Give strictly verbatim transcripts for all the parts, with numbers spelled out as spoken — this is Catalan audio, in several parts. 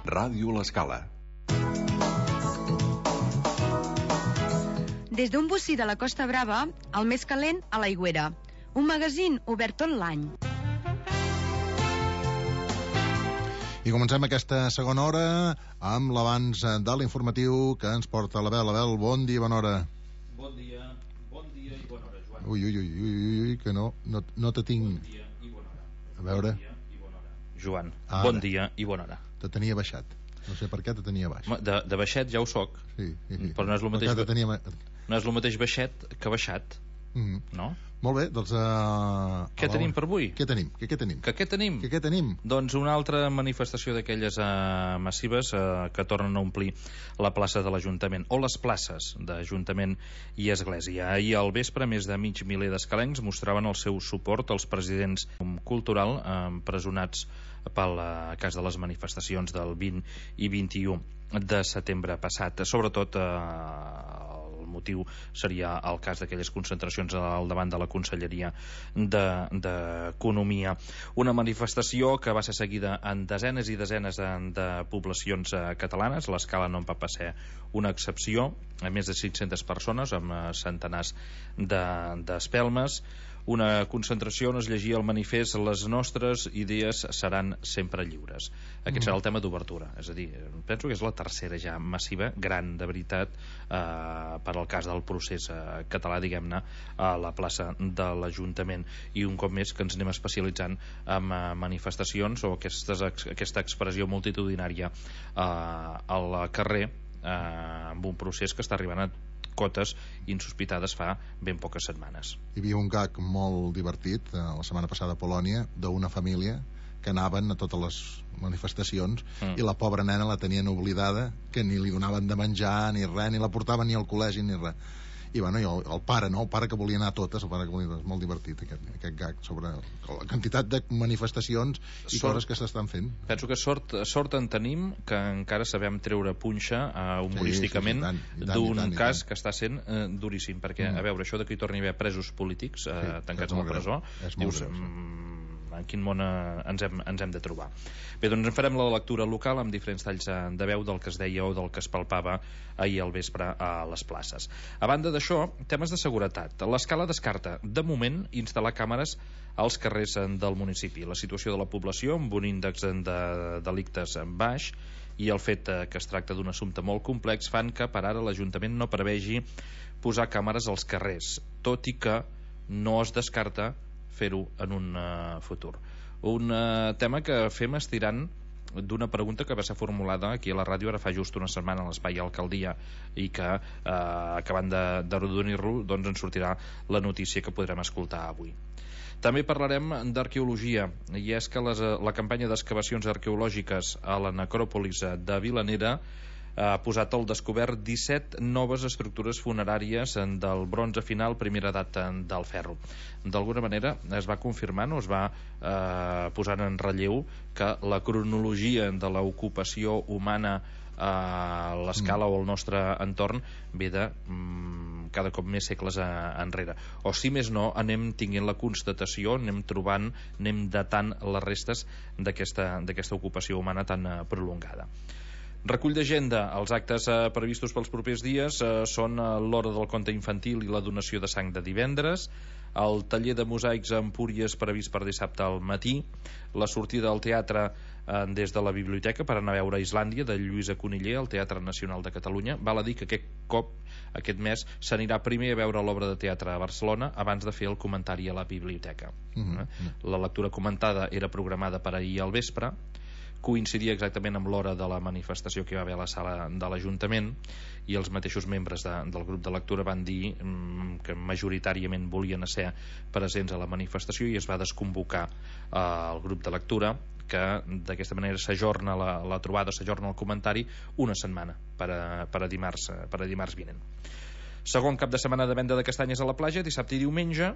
Ràdio L'Escala. Des d'un bocí de la Costa Brava, el més calent a l'Aigüera. Un magazín obert tot l'any. I comencem aquesta segona hora amb l'avanç de l'informatiu que ens porta l'Abel. Abel, bon dia i bona hora. Bon dia, bon dia i bona hora, Joan. Ui, ui, ui, ui, ui que no, no, no te tinc. Bon dia i bona hora. A veure. Bon dia i bona hora. Joan, Ara. Bon dia i bona hora. Te tenia baixat. No sé per què te tenia baix. De, de baixet ja ho soc. Sí, sí, sí. Però no és el mateix, te tenia... no és el mateix baixet que baixat. Mm. No? Molt bé, doncs... Uh, Què tenim per avui? Què tenim? Què, què tenim? Que què tenim? Que què tenim? Doncs una altra manifestació d'aquelles uh, massives uh, que tornen a omplir la plaça de l'Ajuntament, o les places d'Ajuntament i Església. Ahir al vespre, més de mig miler d'escalencs mostraven el seu suport als presidents cultural uh, empresonats pel uh, cas de les manifestacions del vint i vint-i-u de setembre passat. Sobretot uh, el motiu seria el cas d'aquelles concentracions al davant de la Conselleria d'Economia. Una manifestació que va ser seguida en desenes i desenes de, de poblacions eh, catalanes. L'Escala no en va ser una excepció, a més de cinc-centes persones amb eh, centenars d'espelmes. De, una concentració on es llegia el manifest "Les nostres idees seran sempre lliures". Aquest mm. serà el tema d'obertura. És a dir, penso que és la tercera ja massiva, gran de veritat, eh, per al cas del procés eh, català, diguem-ne, a la plaça de l'Ajuntament. I un cop més que ens anem especialitzant en eh, manifestacions o aquestes, aquesta expressió multitudinària eh, al carrer, eh, amb un procés que està arribant a cotes insospitades fa ben poques setmanes. Hi havia un gag molt divertit eh, la setmana passada a Polònia d'una família que anaven a totes les manifestacions mm. i la pobra nena la tenien oblidada, que ni li donaven de menjar ni res, ni la portaven ni al col·legi ni res. I bueno, i el, el pare, no? El pare que volia anar a totes, el pare que volia... És molt divertit aquest, aquest gag sobre la quantitat de manifestacions i sort, coses que s'estan fent. Penso que sort, sort en tenim que encara sabem treure punxa uh, humorísticament sí, sí, sí, d'un cas que està sent uh, duríssim, perquè mm. a veure, això de que hi torni a haver presos polítics uh, sí, tancats a la presó, dius... Mm, en quin món eh, ens, hem, ens hem de trobar. Bé, doncs en farem la lectura local amb diferents talls de veu del que es deia o del que es palpava ahir al vespre a les places. A banda d'això, temes de seguretat. L'Escala descarta, de moment, instal·lar càmeres als carrers del municipi. La situació de la població, amb un índex de delictes baix, i el fet que es tracta d'un assumpte molt complex fan que per ara l'Ajuntament no prevegi posar càmeres als carrers, tot i que no es descarta fer-ho en un uh, futur. Un uh, tema que fem estirant d'una pregunta que va ser formulada aquí a la ràdio ara fa just una setmana a l'Espai Alcaldia i que uh, acabant d'arrodonir-lo doncs ens sortirà la notícia que podrem escoltar avui. També parlarem d'arqueologia, i és que les, la campanya d'excavacions arqueològiques a la necròpolis de Vilanera ha posat al descobert disset noves estructures funeràries del bronze final, primera edat del ferro. D'alguna manera es va confirmant o es va eh, posant en relleu que la cronologia de l'ocupació humana a l'Escala mm. o al nostre entorn ve de mm, cada cop més segles a, enrere, o si més no anem tinguent la constatació, anem trobant, anem datant les restes d'aquesta d'aquesta ocupació humana tan eh, prolongada. Recull d'agenda. Els actes eh, previstos pels propers dies eh, són eh, l'hora del conte infantil i la donació de sang de divendres, el taller de mosaics a Empúries previst per dissabte al matí, la sortida al teatre eh, des de la biblioteca per anar a veure Islàndia de Lluïsa Coniller al Teatre Nacional de Catalunya. Val a dir que aquest cop, aquest mes, s'anirà primer a veure l'obra de teatre a Barcelona abans de fer el comentari a la biblioteca. Mm-hmm. La lectura comentada era programada per ahir al vespre, coincidia exactament amb l'hora de la manifestació que hi va haver a la sala de l'Ajuntament, i els mateixos membres de, del grup de lectura van dir mm, que majoritàriament volien ser presents a la manifestació i es va desconvocar eh, el grup de lectura, que d'aquesta manera s'ajorna la, la trobada, s'ajorna el comentari una setmana per a, per a dimarts, per a dimarts vinent. Segon cap de setmana de venda de castanyes a la platja, dissabte i diumenge,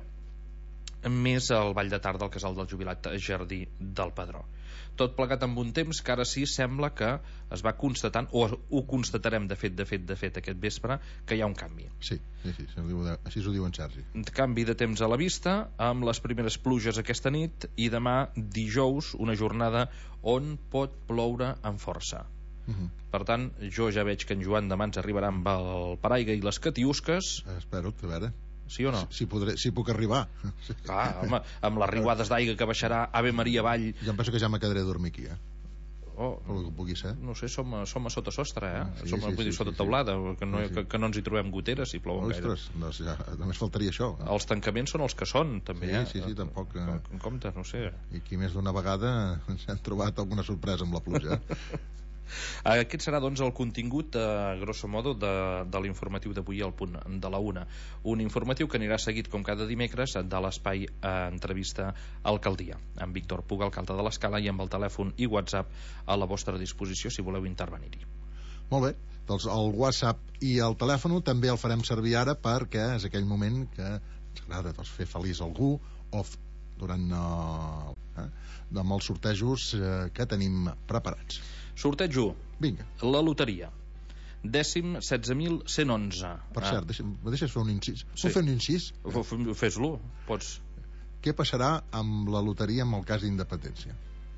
més el ball de tarda al casal del jubilat Jardí del Pedró. Tot plegat amb un temps que ara sí sembla que es va constatant, o ho constatarem de fet, de fet, de fet aquest vespre, que hi ha un canvi. Sí, sí, sí, així ho diu en Sergi. Canvi de temps a la vista, amb les primeres pluges aquesta nit, i demà dijous una jornada on pot ploure amb força. Uh-huh. Per tant, jo ja veig que en Joan demà ens arribarà amb el paraigua i les catiusques. Eh, espero, a veure. Sí o no? Si, si, podré, si puc arribar. Clar, home, amb les riuades d'aigua que baixarà Ave Maria avall. Jo em penso que ja me quedaré a dormir aquí, eh? Oh, el que pugui ser. No sé, som, som a sota sostre, eh? Ah, sí, som sí, vull dir, sí, sota sí, teulada, que no, sí. que, que no ens hi trobem goteres si plouen gaire. Ostres, doncs ja, només faltaria això. Els tancaments són els que són, també, sí, eh? Sí, sí, tampoc... Eh... En compte, no sé. I aquí més d'una vegada ens hem trobat alguna sorpresa amb la pluja. Aquest serà, doncs, el contingut, eh, grosso modo, de, de l'informatiu d'avui al punt de la una. Un informatiu que anirà seguit, com cada dimecres, de l'espai eh, entrevista Alcaldia, amb Víctor Puga, alcalde de l'Escala, i amb el telèfon i WhatsApp a la vostra disposició si voleu intervenir-hi. Molt bé, doncs el WhatsApp i el telèfon també el farem servir ara perquè és aquell moment que ens agrada doncs, fer feliç algú o durant eh, amb els sortejos eh, que tenim preparats. Sorteig u. Vinga. La loteria. Dècim setze mil cent onze. Per cert, ah. deixa'm, me deixes fer un incís? Sí. Puc fer un incís? Fes-lo, pots. Què passarà amb la loteria en el cas d'independència?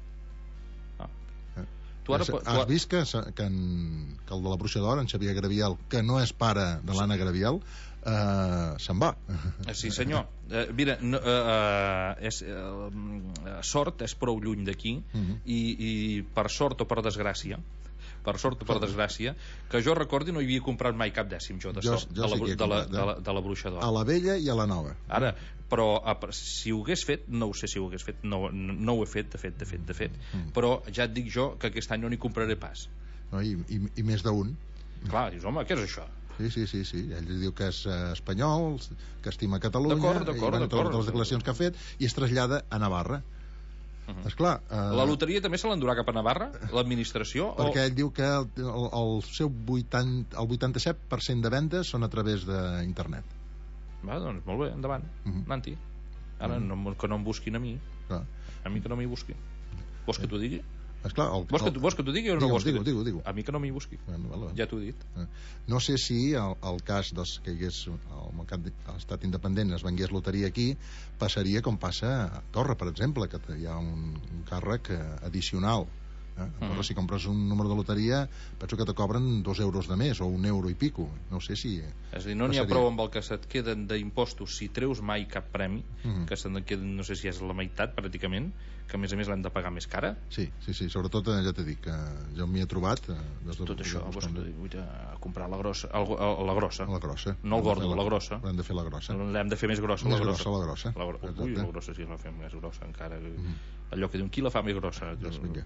Ah. Tu ara, has, tu... has vist que, que, en, que el de la Bruixa d'Or, en Xavier Graviel, que no és pare de l'Anna Graviel, eh, se'n va. Sí, senyor. Eh, mira, no, eh, és, eh, sort és prou lluny d'aquí, uh-huh. i, i per sort o per desgràcia, per sort o per desgràcia, que jo recordi no hi havia comprat mai cap dècim jo de sort, jo, jo de, la, sí de, la, de, la, de la Bruixa d'Or. A la vella i a la nova. Ara, però a, si ho hagués fet, no ho sé si ho hagués fet, no, no ho he fet, de fet, de fet, de fet, mm. però ja et dic jo que aquest any no n'hi compraré pas. No, i, i, I més d'un. Clar, dius, home, què és això? Sí, sí, sí, sí. Ell diu que és uh, espanyol, que estima Catalunya, d'acord, d'acord, i d'acord. totes les declaracions que ha fet, i es trasllada a Navarra. Uh-huh. Esclar, uh, la loteria també se l'endurà cap a Navarra, l'administració? Perquè o... ell diu que el, el, el seu vuitanta, el vuitanta-set per cent de vendes són a través d'internet. Va, doncs molt bé, endavant, uh-huh. Nanti. Ara, uh-huh. no, que no em busquin a mi. Clar. A mi que no m'hi busqui. Vols que t'ho digui? Esclar, el, vols, que, vols que t'ho digui o no digue, vols que digue, digue, digue. A mi que no m'hi busqui. Bueno, vale. Ja t'ho he dit. No sé si el, el cas dels, que hi hagués el mercat a l'estat independent es vengués loteria aquí, passaria com passa a Torre, per exemple, que hi ha un, un càrrec addicional. Eh? A Torre, mm. si compres un número de loteria, penso que te cobren dos euros de més o un euro i pico. No sé si... És a dir, no n'hi ha prou amb el que se't queden d'impostos si treus mai cap premi, mm. que se'n queden, no sé si és la meitat pràcticament, que a més a més l'hem de pagar més cara. Sí, sí, sí, sobretot ja t'he dit que jo m'hi he trobat eh, tot, tot això, vols que vull comprar la grossa, el, el, la grossa, la grossa, no el gordo, la, la grossa, l'hem de fer la grossa, l'hem de fer més grossa, més la grossa, grossa, la grossa. La gro... Ui, la grossa sí, la fem més grossa encara, mm. allò que diuen, qui la fa més grossa? Doncs vinga,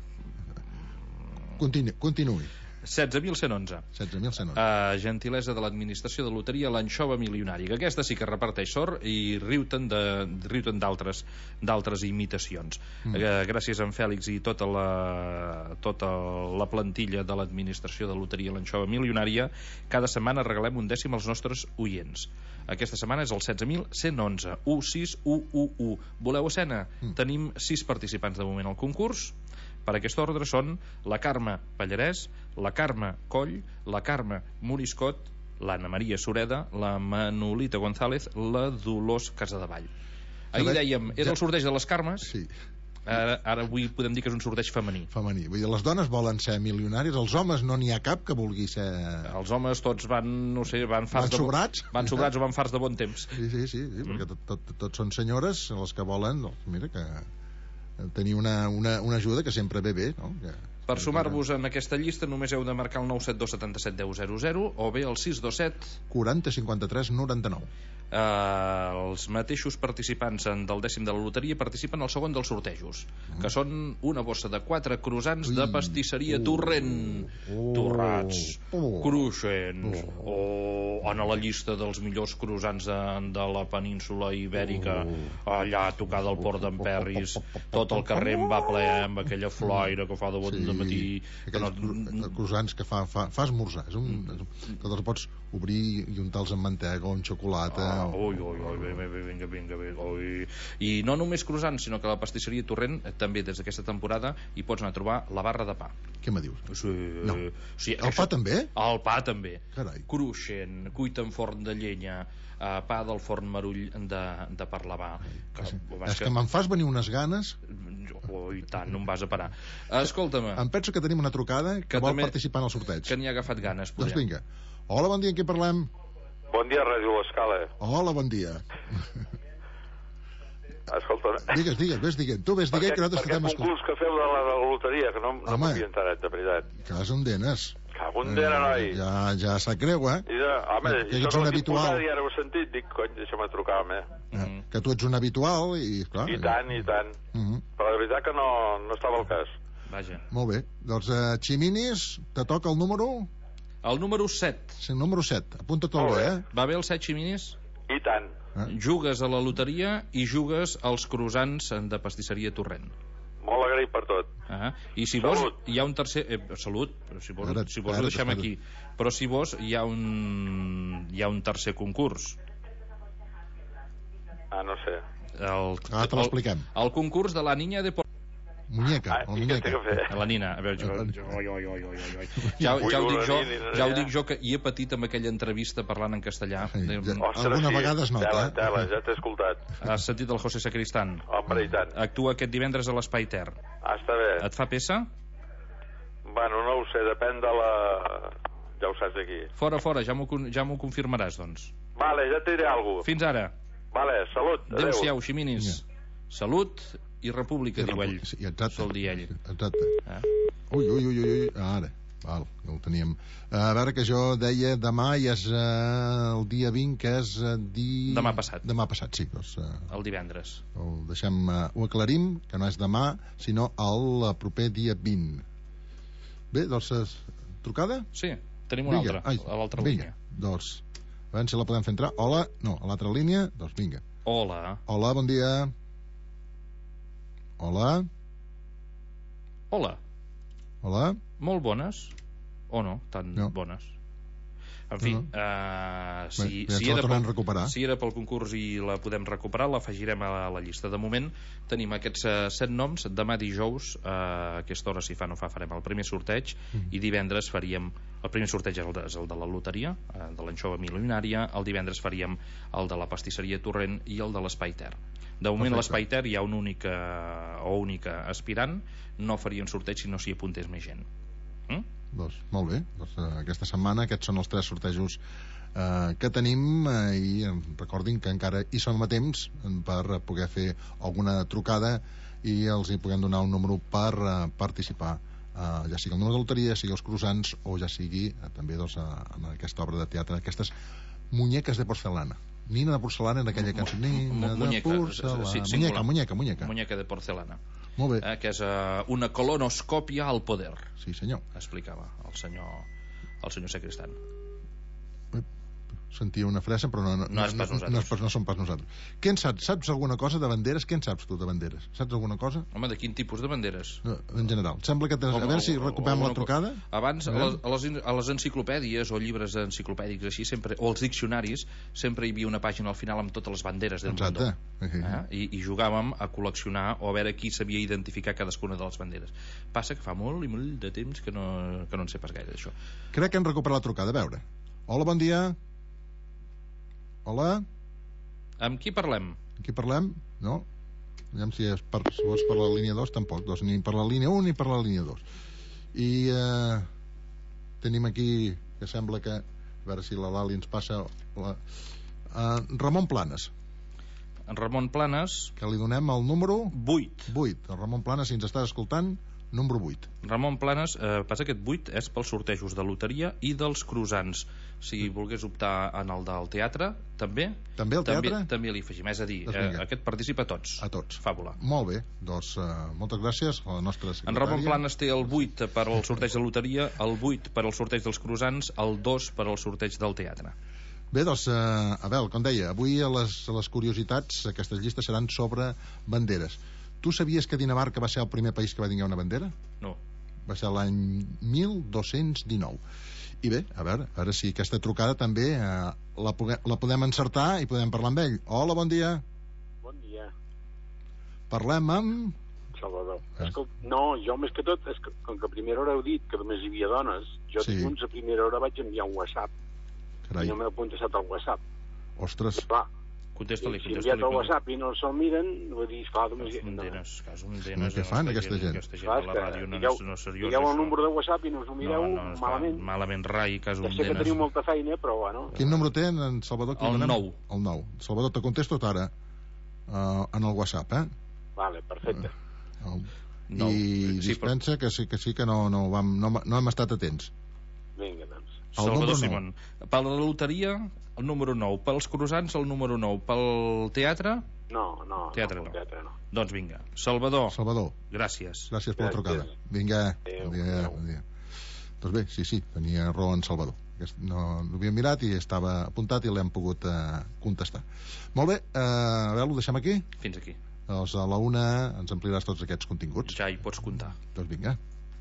Continu, continuï. setze mil cent onze. setze mil cent onze. Uh, gentilesa de l'administració de loteria, l'anxova milionària, que aquesta sí que reparteix sort i riu-te'n riu-te'n d'altres d'altres imitacions. Mm. Uh, gràcies a en Fèlix i tota la, tota la plantilla de l'administració de loteria, l'anxova milionària, cada setmana regalem un dècim als nostres oients. Aquesta setmana és el setze mil cent onze. u sis u u u. Voleu escena? Mm. Tenim sis participants de moment al concurs. Per aquest ordre són la Carme Pallarès, la Carme Coll, la Carme Moriscot, l'Anna Maria Sureda, la Manolita González, la Dolors Casadevall. Ahir dèiem, era el sorteig de les Carmes, sí. ara, ara avui podem dir que és un sorteig femení. Femení, vull dir, les dones volen ser milionaris, els homes no n'hi ha cap que vulgui ser... Els homes tots van, no sé, van farts van sobrats? De, van sobrats o van farts de bon temps. Sí, sí, sí, sí mm. perquè tot, tot, tot són senyores les que volen, doncs, mira que... tenir una, una, una ajuda que sempre ve bé, no? Que, per sumar-vos en aquesta llista només heu de marcar el nou set dos set set deu zero zero o bé el sis dos set quaranta cinquanta tres noranta nou. Uh, els mateixos participants del dècim de la loteria participen al segon dels sortejos, mm. que són una bossa de quatre croissants Ui. de pastisseria oh. Torrent, oh. torrats, oh. cruixents, oh. oh. en la llista dels millors croissants de, de la península ibèrica, oh. allà a tocar del Port d'en Perris, tot el carrer en va ple amb aquella flaire que fa de bon sí. de matí. Aquells no... croissants que fa, fa, fa esmorzar, és un, és un, que te'ls pots obrir i untar-los amb mantega o amb xocolata. ui, ui, ui, vinga, vinga, vinga, ui. I no només croissants, sinó que a la pastisseria Torrent també des d'aquesta temporada hi pots anar a trobar la barra de pa. Què me dius? Sí, no. Sí, el això, pa també? El pa també. Carai. Cruixent, cuit en forn de llenya, uh, pa del forn Marull de, de Parlavà. Que, sí. És que, que me'n fas venir unes ganes. Oh, i tant, no em vas a parar. Escolta'm. Em penso que tenim una trucada que, que vol també, participar en el sorteig. Que n'hi ha agafat ganes. Podem. Doncs vinga. Hola, bon dia, en qui parlem? Bon dia, Ràdio Escala. Hola, bon dia. Escolta... Digues, digues, ves diguent. Tu ves diguent que nosaltres t'estem escoltant. Per aquest concurs que feu de la, de la loteria, que no, no m'havia enterat, de veritat. Cas on denes. Cago en dena, noi. Ja, ja sap greu, eh? I de, home, que, que ets un habitual. I ara ho he sentit, dic, cony, deixa'm trucar, home. Mm. Que tu ets un habitual i, clar... I tant, i tant. Mm -hmm. Però la veritat que no, no estava al cas. Vaja. Molt bé. Doncs, uh, Ximinis, te toca el número... El número set. Sí, el número set. Apunta-te'l bé, eh? Va bé el set, Ximinis? I tant. Eh? Jugues a la loteria i jugues als croissants de pastisseria Torrent. Molt agraït per tot. Ah, I si vols, hi ha un tercer... Eh, salut, si vols, ara, si vols ara, ho deixem ara. Aquí. Però si vols, hi ha un, hi ha un tercer concurs. Ah, no sé. El, ah, te l'expliquem. El, el concurs de la niña de... Muñeca, ah, el muñeca. La nina, a veure, jo, jo, oi, oi, oi, oi, oi. Ja, ja, ho dic jo, ja ho dic jo que hi he patit amb aquella entrevista parlant en castellà. Sí, ja, alguna sí, vegada es nota, tela, eh? Tela, ja t'he escoltat. Has sentit el José Sacristán? Home, i tant. Actua aquest divendres a l'Espai Ter. Ah, està bé. Et fa peça? Bueno, no ho sé, depèn de la... Ja ho saps d'aquí. Fora, fora, ja m'ho ja m'ho confirmaràs, doncs. Vale, ja et diré alguna cosa. Fins ara. Vale, salut. Adéu. Adéu-siau, Ximinis. Salut i república, I diu ell. Sí, exacte. Sol dir ell. Exacte. Eh? Ui, ui, ui, ui, ara. Val, ja ho teníem. A veure, que jo deia demà i és uh, el dia vint, que és uh, di... Demà passat. Demà passat, sí. Doncs, uh, el divendres. El deixem, uh, ho aclarim, que no és demà, sinó el proper dia vint. Bé, doncs, uh, trucada? Sí, tenim una vinga. altra, Ai, a l'altra vinga. línia. Doncs, a veure si la podem fer entrar. Hola, no, a l'altra línia, doncs vinga. Hola. Hola, bon dia. Hola. Hola. Hola. Molt bones? O no, tan no. bones? En fi, no, no. Uh, si, Bé, si, era pel, si era pel concurs i la podem recuperar, l'afegirem a la llista. De moment tenim aquests uh, set noms. Demà dijous, uh, a aquesta hora, si fa no fa, farem el primer sorteig, mm. i divendres faríem... El primer sorteig és el de, és el de la loteria, uh, de l'anxova milionària. El divendres faríem el de la pastisseria Torrent i el de l'Espai Ter. De moment a l'Espai Ter hi ha un únic uh, o única aspirant. No faríem sorteig si no s'hi apuntés més gent. Mm? Doncs, molt bé, doncs, uh, aquesta setmana aquests són els tres sortejos uh, que tenim, uh, i recordin que encara hi som a temps per poder fer alguna trucada i els hi puguem donar un número per uh, participar, uh, ja sigui el número de loteria, ja sigui els croissants o ja sigui uh, també doncs, uh, en aquesta obra de teatre, aquestes muñeques de porcelana. Nina de porcelana en aquella cançó. Nina de porcelana. Sí, muñeca, muñeca, muñeca. Muñeca de porcelana. Molt bé. Eh, que és uh, una colonoscòpia al poder. Sí, senyor. Explicava el senyor, el senyor Sacristán. Sentia una fressa, però no, no, no, és pas no, no, no, no som pas nosaltres. Què en saps? Saps alguna cosa de banderes? Què en saps tu de banderes? Saps alguna cosa? Home, de quin tipus de banderes? No, en general. Sembla que... Tens... A veure si recuperem la trucada. Abans, a les, a, les, a les enciclopèdies o llibres enciclopèdics així, sempre, o els diccionaris, sempre hi havia una pàgina al final amb totes les banderes del món. Eh? I, I jugàvem a col·leccionar o a veure qui sabia identificar cadascuna de les banderes. Passa que fa molt i molt de temps que no, que no en sé pas gaire d'això. Crec que hem recuperat la trucada. A veure. Hola, bon dia. Hola. Amb qui parlem? Amb qui parlem? No. Aviam si és per, si vols per la línia dos, tampoc. Doncs ni per la línia un ni per la línia dos. I eh, tenim aquí, que sembla que... A veure si la Lali ens passa... La, eh, Ramon Planes. En Ramon Planes... Que li donem el número... vuit. vuit. El Ramon Planes, si ens estàs escoltant, número vuit. Ramon Planes, eh, passa que aquest vuit és pels sortejos de loteria i dels croissants. Si volgués optar en el del teatre, també. També el teatre? També, també li afegim. És a dir, eh, aquest participa a tots. A tots. Fàbula. Molt bé. Doncs uh, moltes gràcies a la nostra secretària. En Ramon Planes té el vuit per al sorteig de loteria, el vuit per al sorteig dels croissants, el dos per al sorteig del teatre. Bé, doncs, uh, Abel, com deia, avui a les, a les curiositats, aquestes llistes seran sobre banderes. Tu sabies que Dinamarca va ser el primer país que va tinguer una bandera? No. Va ser l'any mil dos-cents dinou. I bé, a veure, a veure si aquesta trucada també eh, la, puguem, la podem encertar i podem parlar amb ell. Hola, bon dia. Bon dia. Parlem amb... Salvador. Eh? Escolta, no, jo més que tot, és que, com que a primera hora heu dit que només hi havia dones, jo sí. dilluns a primera hora vaig enviar un WhatsApp. Carai. I no m'he contestat al WhatsApp. Ostres. I, clar, contesta-li, si enviat el WhatsApp i no se'l miren, vull dir, esclar, només... Denes, no. Denes, què fan aquesta gent? Aquesta gent a la ràdio no, digueu, no és seriós, digueu el això. número de WhatsApp i no us ho mireu, no, no, malament. Va, malament, rai, cas un ja sé Denes. que teniu molta feina, però bueno... Quin número té en Salvador? El nou. El nou. Salvador, te contesto ara uh, en el WhatsApp, eh? Vale, perfecte. Uh, no. I sí, dispensa però... que sí que sí que no, no, vam, no, no hem estat atents. Vinga, doncs. El Salvador Simón. Per la loteria, el número nou. Pels croissants, el número nou. Pel teatre... No, no, teatre no, no. teatre no. Doncs vinga. Salvador. Salvador. Gràcies. Gràcies per la trucada. Vinga. Adéu, bon dia, adéu. bon dia. Doncs bé, sí, sí, tenia raó en Salvador. No l'havia mirat i estava apuntat i l'hem pogut eh, contestar. Molt bé, eh, a veure, ho deixem aquí? Fins aquí. Doncs a la una ens ampliaràs tots aquests continguts. Ja hi pots comptar. Doncs vinga.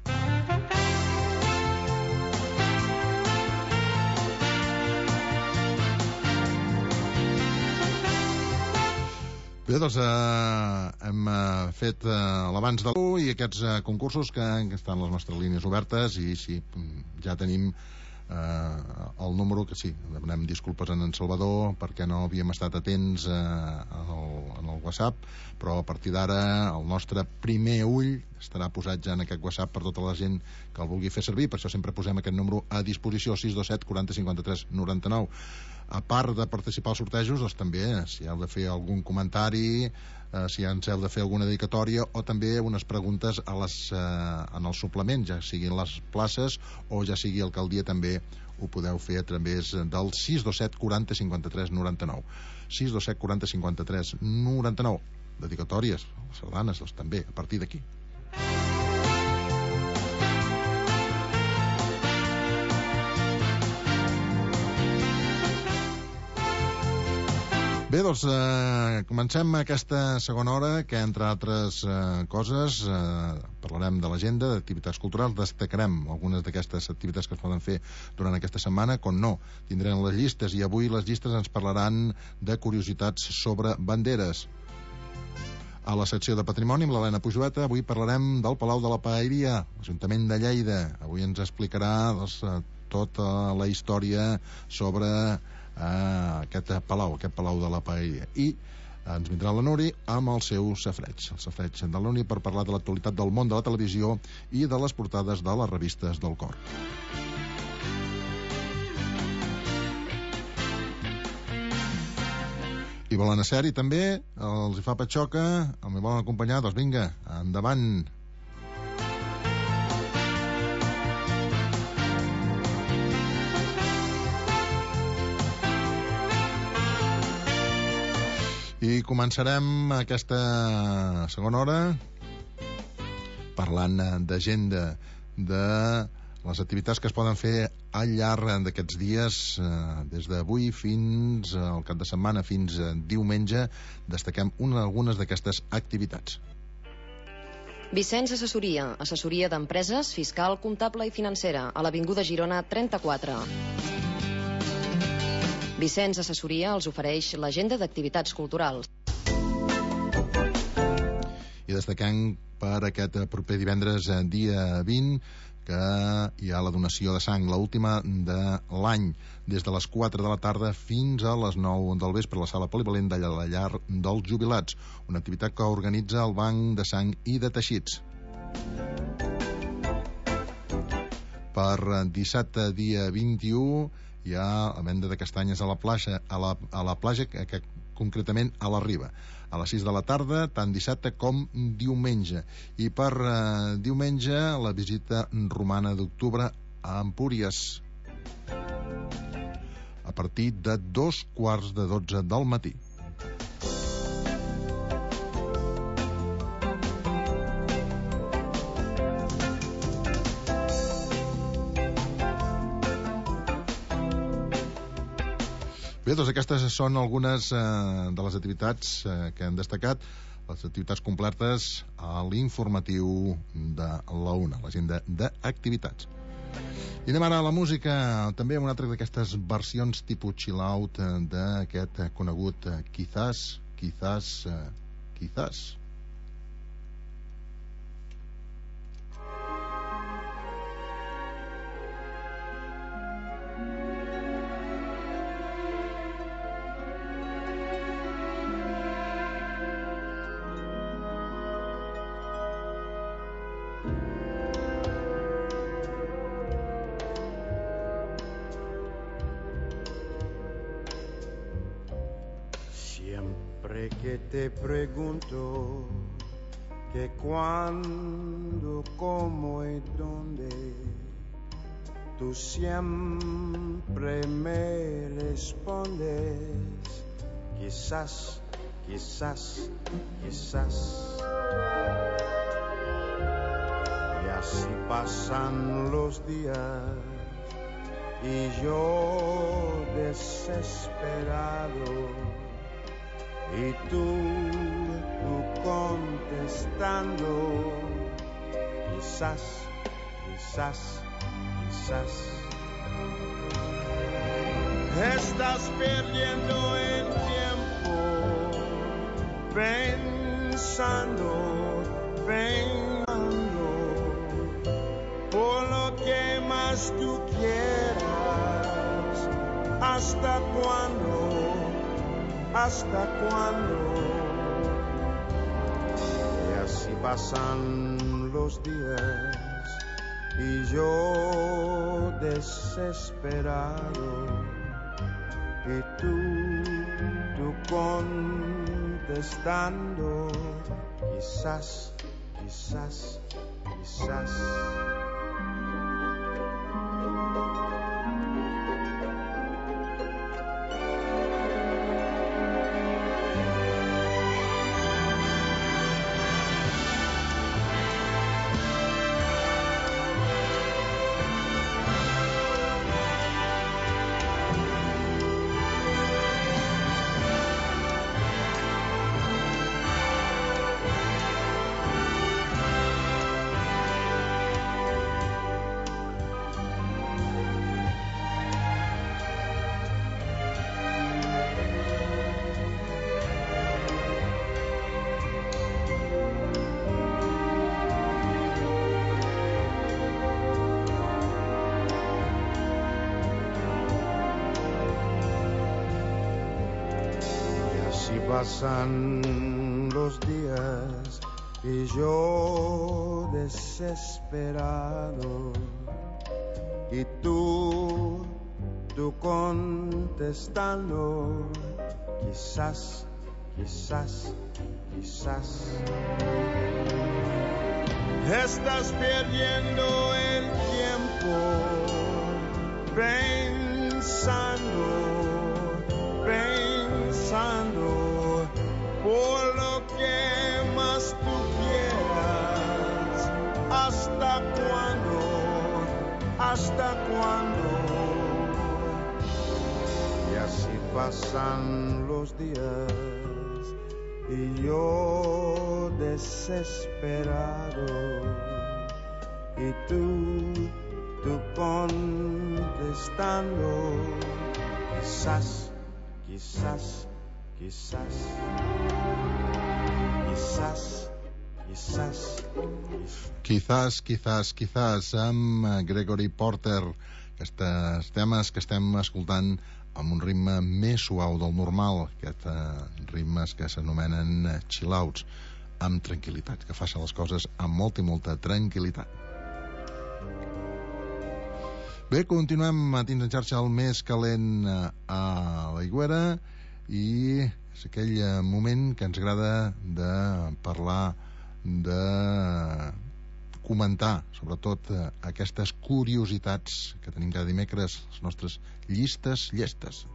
Bé, doncs eh, hem eh, fet eh, l'abans de l'u i aquests eh, concursos que, que estan les nostres línies obertes i sí, ja tenim eh, el número que sí, demanem disculpes en en Salvador perquè no havíem estat atents eh, en, el, en el WhatsApp, però a partir d'ara el nostre primer ull estarà posat ja en aquest WhatsApp per tota la gent que el vulgui fer servir, per això sempre posem aquest número a disposició, sis dos set quaranta cinquanta tres noranta nou. A part de participar als sortejos, doncs també, si heu de fer algun comentari, eh, si ens heu de fer alguna dedicatòria o també unes preguntes a les, eh, en el suplement, ja siguin les places o ja sigui el que el dia també ho podeu fer a través del sis dos set quaranta cinquanta tres noranta nou. sis dos set quaranta cinquanta tres noranta nou. Dedicatòries, sardanes, doncs també, a partir d'aquí. Bé, doncs eh, comencem aquesta segona hora que, entre altres eh, coses, eh, parlarem de l'agenda, d'activitats culturals, destacarem algunes d'aquestes activitats que es poden fer durant aquesta setmana, com no, tindrem les llistes i avui les llistes ens parlaran de curiositats sobre banderes. A la secció de Patrimoni amb l'Helena Pujoeta avui parlarem del Palau de la Paeria, l'Ajuntament de Lleida. Avui ens explicarà doncs, tota la història sobre a aquest palau, aquest Palau de la Paeria. I ens vindrà la Nuri amb el seu safreig, el safreig de la Nuri, per parlar de l'actualitat del món de la televisió i de les portades de les revistes del cor. I volen a sèrie també, els hi fa patxoca, el volen acompanyar, doncs vinga, endavant. I començarem aquesta segona hora parlant d'agenda, de les activitats que es poden fer al llarg d'aquests dies, eh, des d'avui fins al cap de setmana, fins a diumenge. Destaquem una, algunes d'aquestes activitats. Vicenç Assessoria, assessoria d'empreses, fiscal, comptable i financera, a l'Avinguda Girona trenta-quatre. Vicenç Assessoria els ofereix l'agenda d'activitats culturals. I destacant per aquest proper divendres, dia vint, que hi ha la donació de sang, l'última de l'any, des de les quatre de la tarda fins a les nou del vespre a la sala polivalent de la llar dels jubilats, una activitat que organitza el Banc de Sang i de Teixits. Per dissabte, dia vint-i-u, hi ha la venda de castanyes a la platja, a la, a la platja que, que concretament a la Riba, a les sis de la tarda, tant dissabte com diumenge. I per eh, diumenge, la visita romana d'octubre a Empúries, a partir de dos quarts de dotze del matí. Bé, doncs aquestes són algunes eh, de les activitats eh, que hem destacat, les activitats completes a l'informatiu de la una, l'agenda d'activitats. I anem ara a la música, també amb una altra d'aquestes versions tipus chill-out d'aquest conegut Quizás, Quizás, Quizás. Que te pregunto que cuándo, cómo y dónde, tú siempre me respondes quizás, quizás, quizás. Y así pasan los días y yo desesperado, y tú, tú contestando, quizás, quizás, quizás. Estás perdiendo el tiempo pensando, pensando por lo que más tú quieras. ¿Hasta cuándo? ¿Hasta cuándo? Y así pasan los días y yo desesperado, y tú, tú contestando, quizás, quizás, quizás. Pasan los días y yo desesperado, y tú, tú contestando, quizás, quizás, quizás. Estás perdiendo el tiempo pensando, pensando por lo que más tú quieras. ¿Hasta cuándo? ¿Hasta cuándo? Y así pasan los días y yo desesperado, y tú, tú contestando, quizás, quizás, quizás, quizás, quizás, quizás, quizás, quizás, amb Gregory Porter, aquests temes que estem escoltant amb un ritme més suau del normal, aquests ritmes que s'anomenen chill-outs, amb tranquil·litat, que facin les coses amb molta i molta tranquil·litat. Bé, continuem a dins en xarxa el més calent a l'Aigüera, i és aquell moment que ens agrada de parlar, de comentar sobretot aquestes curiositats que tenim cada dimecres, les nostres llistes llestes.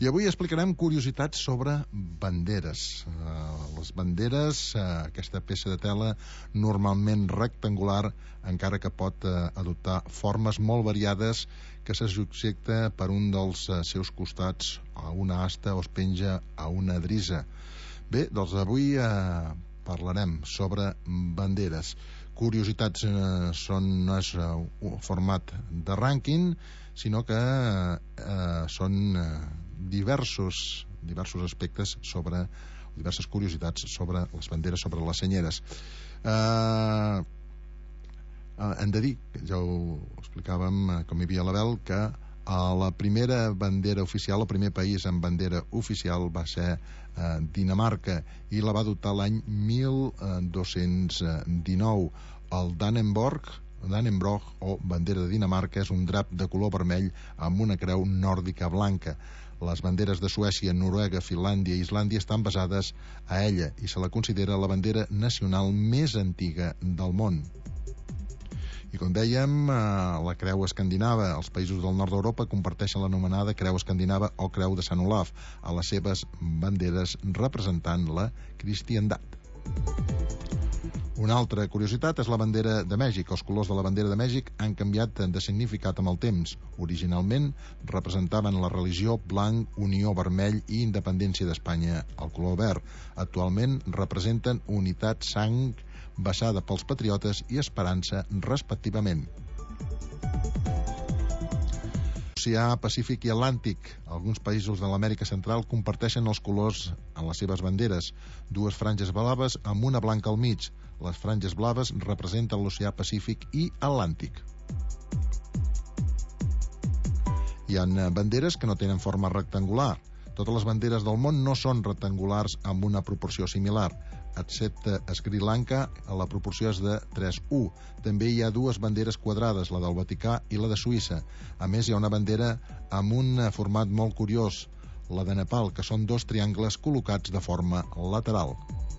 I avui explicarem curiositats sobre banderes. Uh, les banderes, uh, aquesta peça de tela normalment rectangular, encara que pot uh, adoptar formes molt variades, que se subjecta per un dels uh, seus costats a una asta o es penja a una drissa. Bé, doncs avui uh, parlarem sobre banderes. Curiositats uh, són, no és uh, un format de rànquing, sinó que uh, són uh, diversos, diversos aspectes sobre, diverses curiositats sobre les banderes, sobre les senyeres. Uh, uh, hem de dir, ja ho explicàvem, com hi havia l'Abel, que uh, la primera bandera oficial, el primer país amb bandera oficial va ser uh, Dinamarca, i la va adoptar l'any mil dos-cents dinou. El Dannebrog, Dannebrog o bandera de Dinamarca, és un drap de color vermell amb una creu nòrdica blanca. Les banderes de Suècia, Noruega, Finlàndia i Islàndia estan basades a ella i se la considera la bandera nacional més antiga del món. I com dèiem, la creu escandinava, els països del nord d'Europa comparteixen l'anomenada creu escandinava o creu de Sant Olaf a les seves banderes, representant la cristiandat. Una altra curiositat és la bandera de Mèxic. Els colors de la bandera de Mèxic han canviat de significat amb el temps. Originalment representaven la religió, blanc, unió, vermell i independència d'Espanya, el color verd. Actualment representen unitat, sang, basada pels patriotes i esperança, respectivament. Oceà, Pacífic i Atlàntic. Alguns països de l'Amèrica Central comparteixen els colors en les seves banderes. Dues franges blaves amb una blanca al mig. Les franges blaves representen l'Oceà Pacífic i Atlàntic. Hi ha banderes que no tenen forma rectangular. Totes les banderes del món no són rectangulars amb una proporció similar, excepte Sri Lanka, la proporció és de tres a u. També hi ha dues banderes quadrades, la del Vaticà i la de Suïssa. A més, hi ha una bandera amb un format molt curiós, la de Nepal, que són dos triangles col·locats de forma lateral.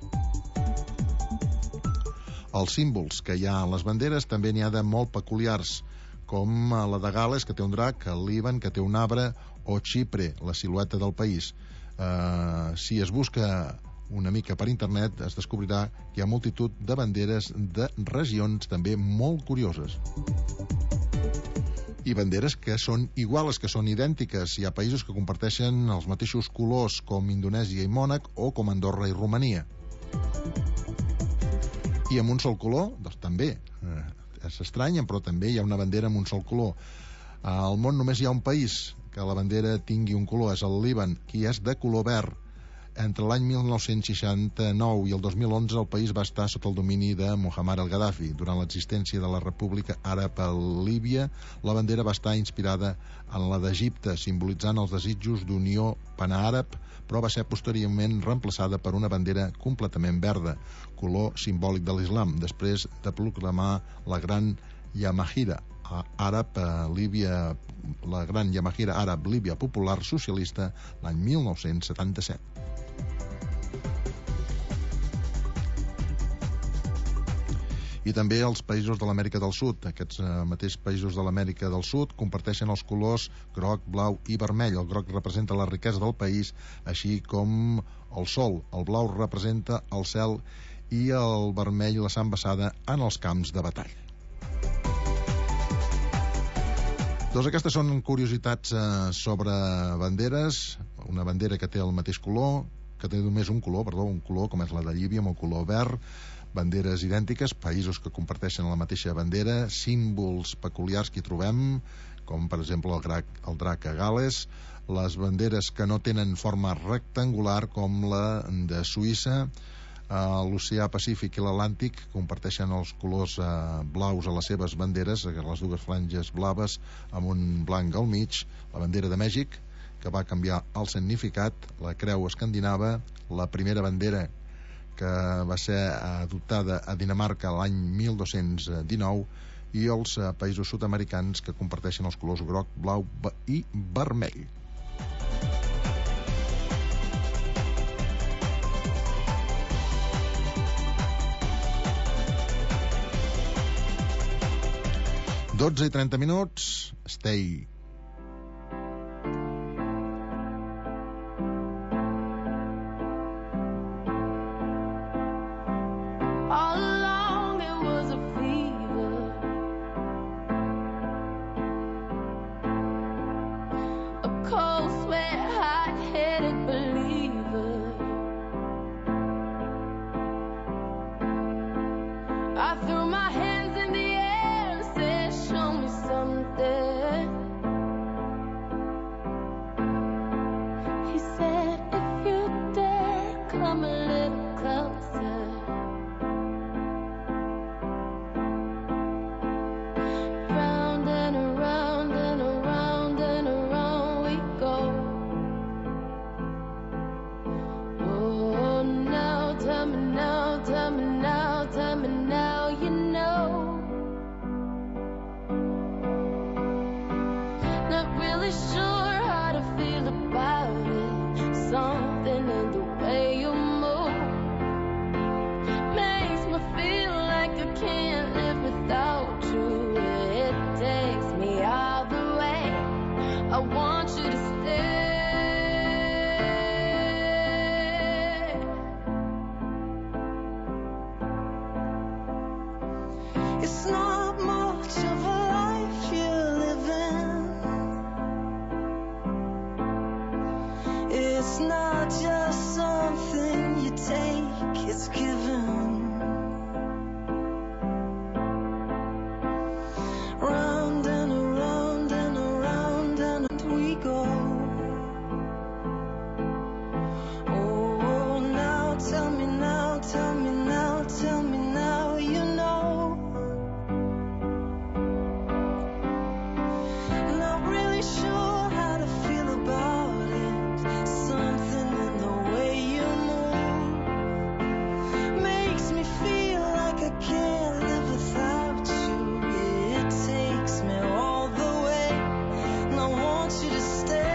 Els símbols que hi ha en les banderes també n'hi ha de molt peculiars, com la de Gal·les, que té un drac, el Líban, que té un arbre, o Xipre, la silueta del país. Uh, si es busca una mica per internet, es descobrirà que hi ha multitud de banderes de regions també molt curioses. I banderes que són iguals, que són idèntiques. Hi ha països que comparteixen els mateixos colors, com Indonèsia i Mònac, o com Andorra i Romania. I amb un sol color, doncs també. Eh, és estrany, però també hi ha una bandera amb un sol color. Al món només hi ha un país que la bandera tingui un color, és el Líban, que és de color verd. Entre l'any mil nou-cents seixanta-nou i el dos mil onze el país va estar sota el domini de Muammar al-Gaddafi. Durant l'existència de la República Àrab a Líbia, la bandera va estar inspirada en la d'Egipte, simbolitzant els desitjos d'unió panàrab, però va ser posteriorment reemplaçada per una bandera completament verda, color simbòlic de l'islam, després de proclamar la Gran Yamahira Àrab Líbia, la Gran Yamahira Àrab Líbia Popular Socialista l'any mil nou-cents setanta-set. I també els països de l'Amèrica del Sud. Aquests eh, mateixos països de l'Amèrica del Sud comparteixen els colors groc, blau i vermell. El groc representa la riquesa del país, així com el sol. El blau representa el cel i el vermell la sang vessada en els camps de batalla. Doncs aquestes són curiositats eh, sobre banderes. Una bandera que té el mateix color, que té només un color, perdó, un color com és la de Líbia, amb el color verd. Banderes idèntiques, països que comparteixen la mateixa bandera, símbols peculiars que hi trobem, com per exemple el drac, el drac a Gal·les, les banderes que no tenen forma rectangular, com la de Suïssa, l'Oceà Pacífic i l'Atlàntic comparteixen els colors eh, blaus a les seves banderes, les dues franges blaves amb un blanc al mig, la bandera de Mèxic, que va canviar el significat, la creu escandinava, la primera bandera que va ser adoptada a Dinamarca l'any mil dos-cents dinou, i els països sud-americans que comparteixen els colors groc, blau i vermell. dotze i trenta minuts, stay. He said, if you dare, come a little closer. Round and around and around and around we go. Oh, now tell me now, tell me now, tell me now, you know. Not really sure how to feel about it. Something in the way you move makes me feel like I can't live without you. It takes me all the way. I want you to stay. It's not much of a life you're living. It's not just something you take, it's given. Round and around and around and we go. Oh, now tell me now, tell me now, tell me now, you know. Not really sure how to feel about it. Something in the way you move makes me feel like I can't live without you. It takes me all the way, and I want you to stay.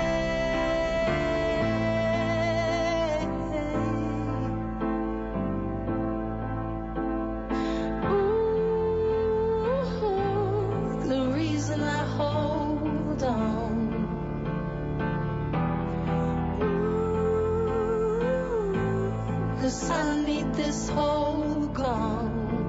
Ooh, the reason I hold on. Ooh, 'cause I need this hole gone.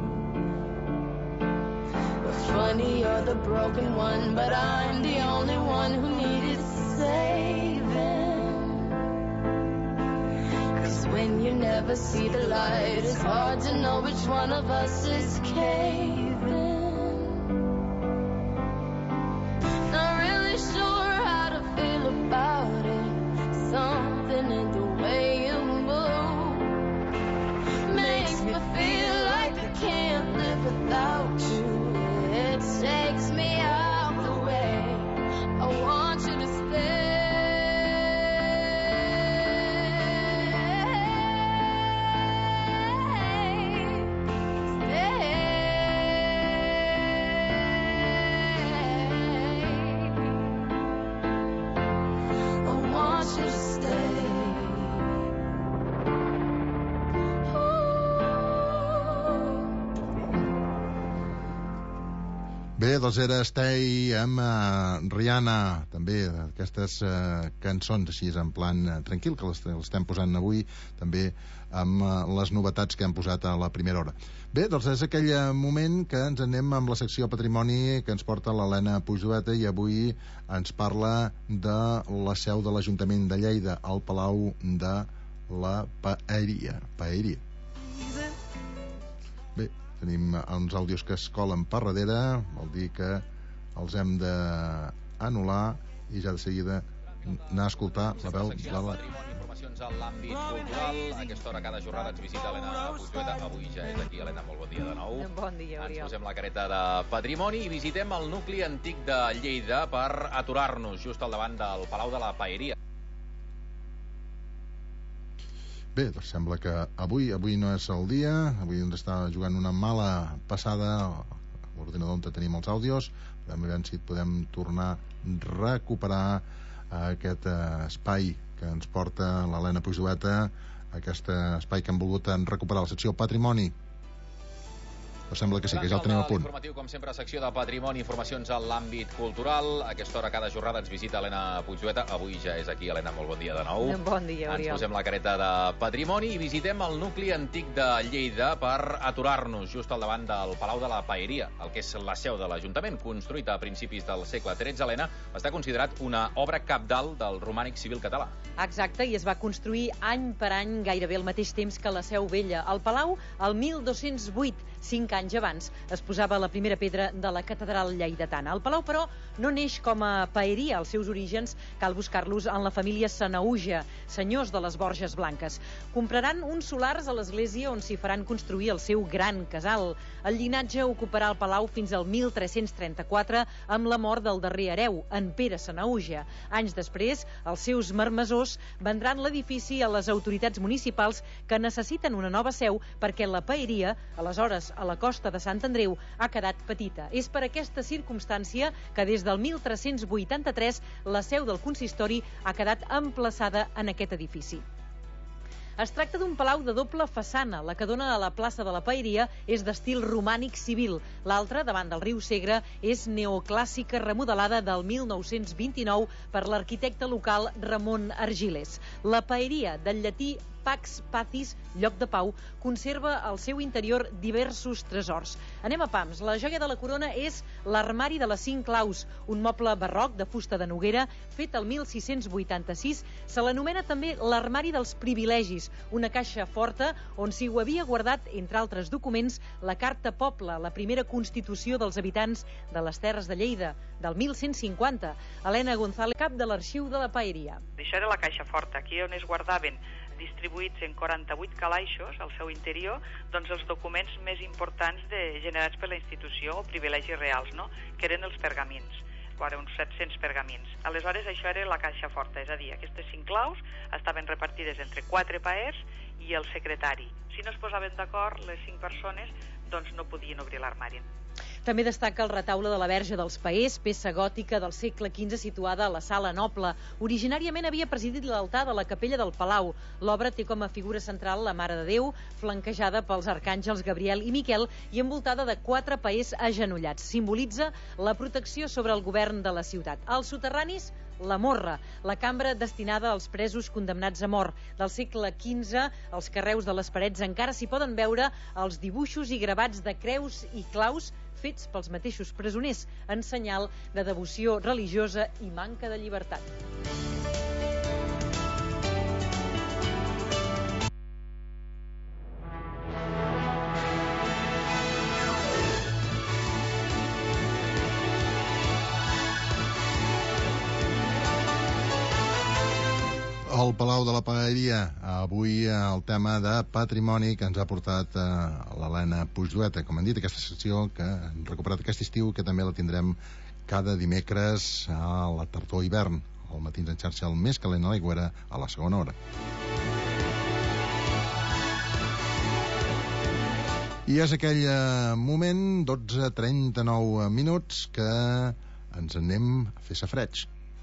Funny, you're the broken one, but I'm the only one who needed saving. 'Cause when you never see the light, it's hard to know which one of us is caving. Not really sure how to feel about it. Something in the way you move makes me feel like I can't live without you. It takes me out the way. I want you to stay. Stay. I want you to stay. Bé, doncs era Stay amb uh, Rihanna, també d'aquestes uh, cançons així en plan uh, tranquil, que les, les estem posant avui, també amb uh, les novetats que hem posat a la primera hora. Bé, doncs és aquell moment que ens anem amb la secció Patrimoni que ens porta l'Helena Pujoeta, i avui ens parla de la seu de l'Ajuntament de Lleida, al Palau de la Paeria. Paeria. Bé, tenim uns àudios que es colen per darrere, vol dir que els hem d'anul·lar i ja de seguida anar a escoltar la veu de la... Informacions en l'àmbit cultural. A aquesta hora cada jornada ens visita Helena Pujoeta. Avui ja és aquí. Helena, molt bon dia de nou. Bon dia, Oriol. Ens posem la careta de patrimoni i visitem el nucli antic de Lleida per aturar-nos just al davant del Palau de la Paeria. Bé, doncs sembla que avui avui no és el dia, avui ens està jugant una mala passada a l'ordinador on tenim els àudios. Podem veure si podem tornar a recuperar aquest espai que ens porta l'Helena Pujoeta, aquest espai que hem volgut recuperar, la secció Patrimoni. Però sembla que sí, que ja el tenim a punt. Informatiu, com sempre, secció de patrimoni, informacions en l'àmbit cultural. A aquesta hora cada jornada ens visita Helena Pujoeta. Avui ja és aquí. Helena, molt bon dia de nou. Bon dia, Oriol. Ens posem la careta de patrimoni i visitem el nucli antic de Lleida per aturar-nos just al davant del Palau de la Paeria, el que és la seu de l'Ajuntament, construït a principis del segle tretze. Helena, està considerat una obra cabdal del romànic civil català. Exacte, i es va construir any per any, gairebé al mateix temps que la Seu Vella. El Palau, el mil dos-cents vuit, cinc anys abans es posava la primera pedra de la catedral lleidatana. El palau, però, no neix com a paeria. Els seus orígens cal buscar-los en la família Sanaüja, senyors de les Borges Blanques. Compraran uns solars a l'església on s'hi faran construir el seu gran casal. El llinatge ocuparà el palau fins al mil tres-cents trenta-quatre amb la mort del darrer hereu, en Pere Sanaüja. Anys després, els seus marmessors vendran l'edifici a les autoritats municipals que necessiten una nova seu perquè la paeria, aleshores a la costa de Sant Andreu, ha quedat petita. És per aquesta circumstància que des del mil tres-cents vuitanta-tres la seu del consistori ha quedat emplaçada en aquest edifici. Es tracta d'un palau de doble façana. La que dona a la plaça de la Paeria és d'estil romànic civil. L'altra, davant del riu Segre, és neoclàssica remodelada del mil nou-cents vint-i-nou per l'arquitecte local Ramon Argilés. La Paeria, del llatí Pax Pacis, lloc de pau, conserva al seu interior diversos tresors. Anem a pams. La joia de la corona és l'armari de les cinc claus, un moble barroc de fusta de noguera fet el mil sis-cents vuitanta-sis. Se l'anomena també l'armari dels privilegis, una caixa forta on s'hi ho havia guardat, entre altres documents, la Carta Poble, la primera constitució dels habitants de les Terres de Lleida, del mil cent cinquanta. Helena González, cap de l'arxiu de la Paeria. Això era la caixa forta, aquí on es guardaven, distribuïts en quaranta-vuit calaixos al seu interior, doncs els documents més importants de, generats per la institució o privilegis reals, no? Que eren els pergamins, uns set-cents pergamins. Aleshores això era la caixa forta, és a dir, aquestes cinc claus estaven repartides entre quatre paers i el secretari. Si no es posaven d'acord les cinc persones, doncs no podien obrir l'armari. També destaca el retaule de la Verge dels Paers, peça gòtica del segle quinze situada a la Sala Noble. Originàriament havia presidit l'altar de la capella del Palau. L'obra té com a figura central la Mare de Déu, flanquejada pels arcàngels Gabriel i Miquel i envoltada de quatre paers agenollats. Simbolitza la protecció sobre el govern de la ciutat. Als soterranis, la Morra, la cambra destinada als presos condemnats a mort. Del segle quinze, als carreus de les parets encara s'hi poden veure els dibuixos i gravats de creus i claus fets pels mateixos presoners, en senyal de devoció religiosa i manca de llibertat. El Palau de la Paeria, avui el tema de patrimoni que ens ha portat eh, l'Helena Puigdueta, com hem dit, aquesta secció que hem recuperat aquest estiu, que també la tindrem cada dimecres a la tardor hivern, al Matins en xarxa, el més calent a l'Aigüera, a la segona hora. I és aquell eh, moment, dotze trenta-nou minuts, que ens anem a fer safreig.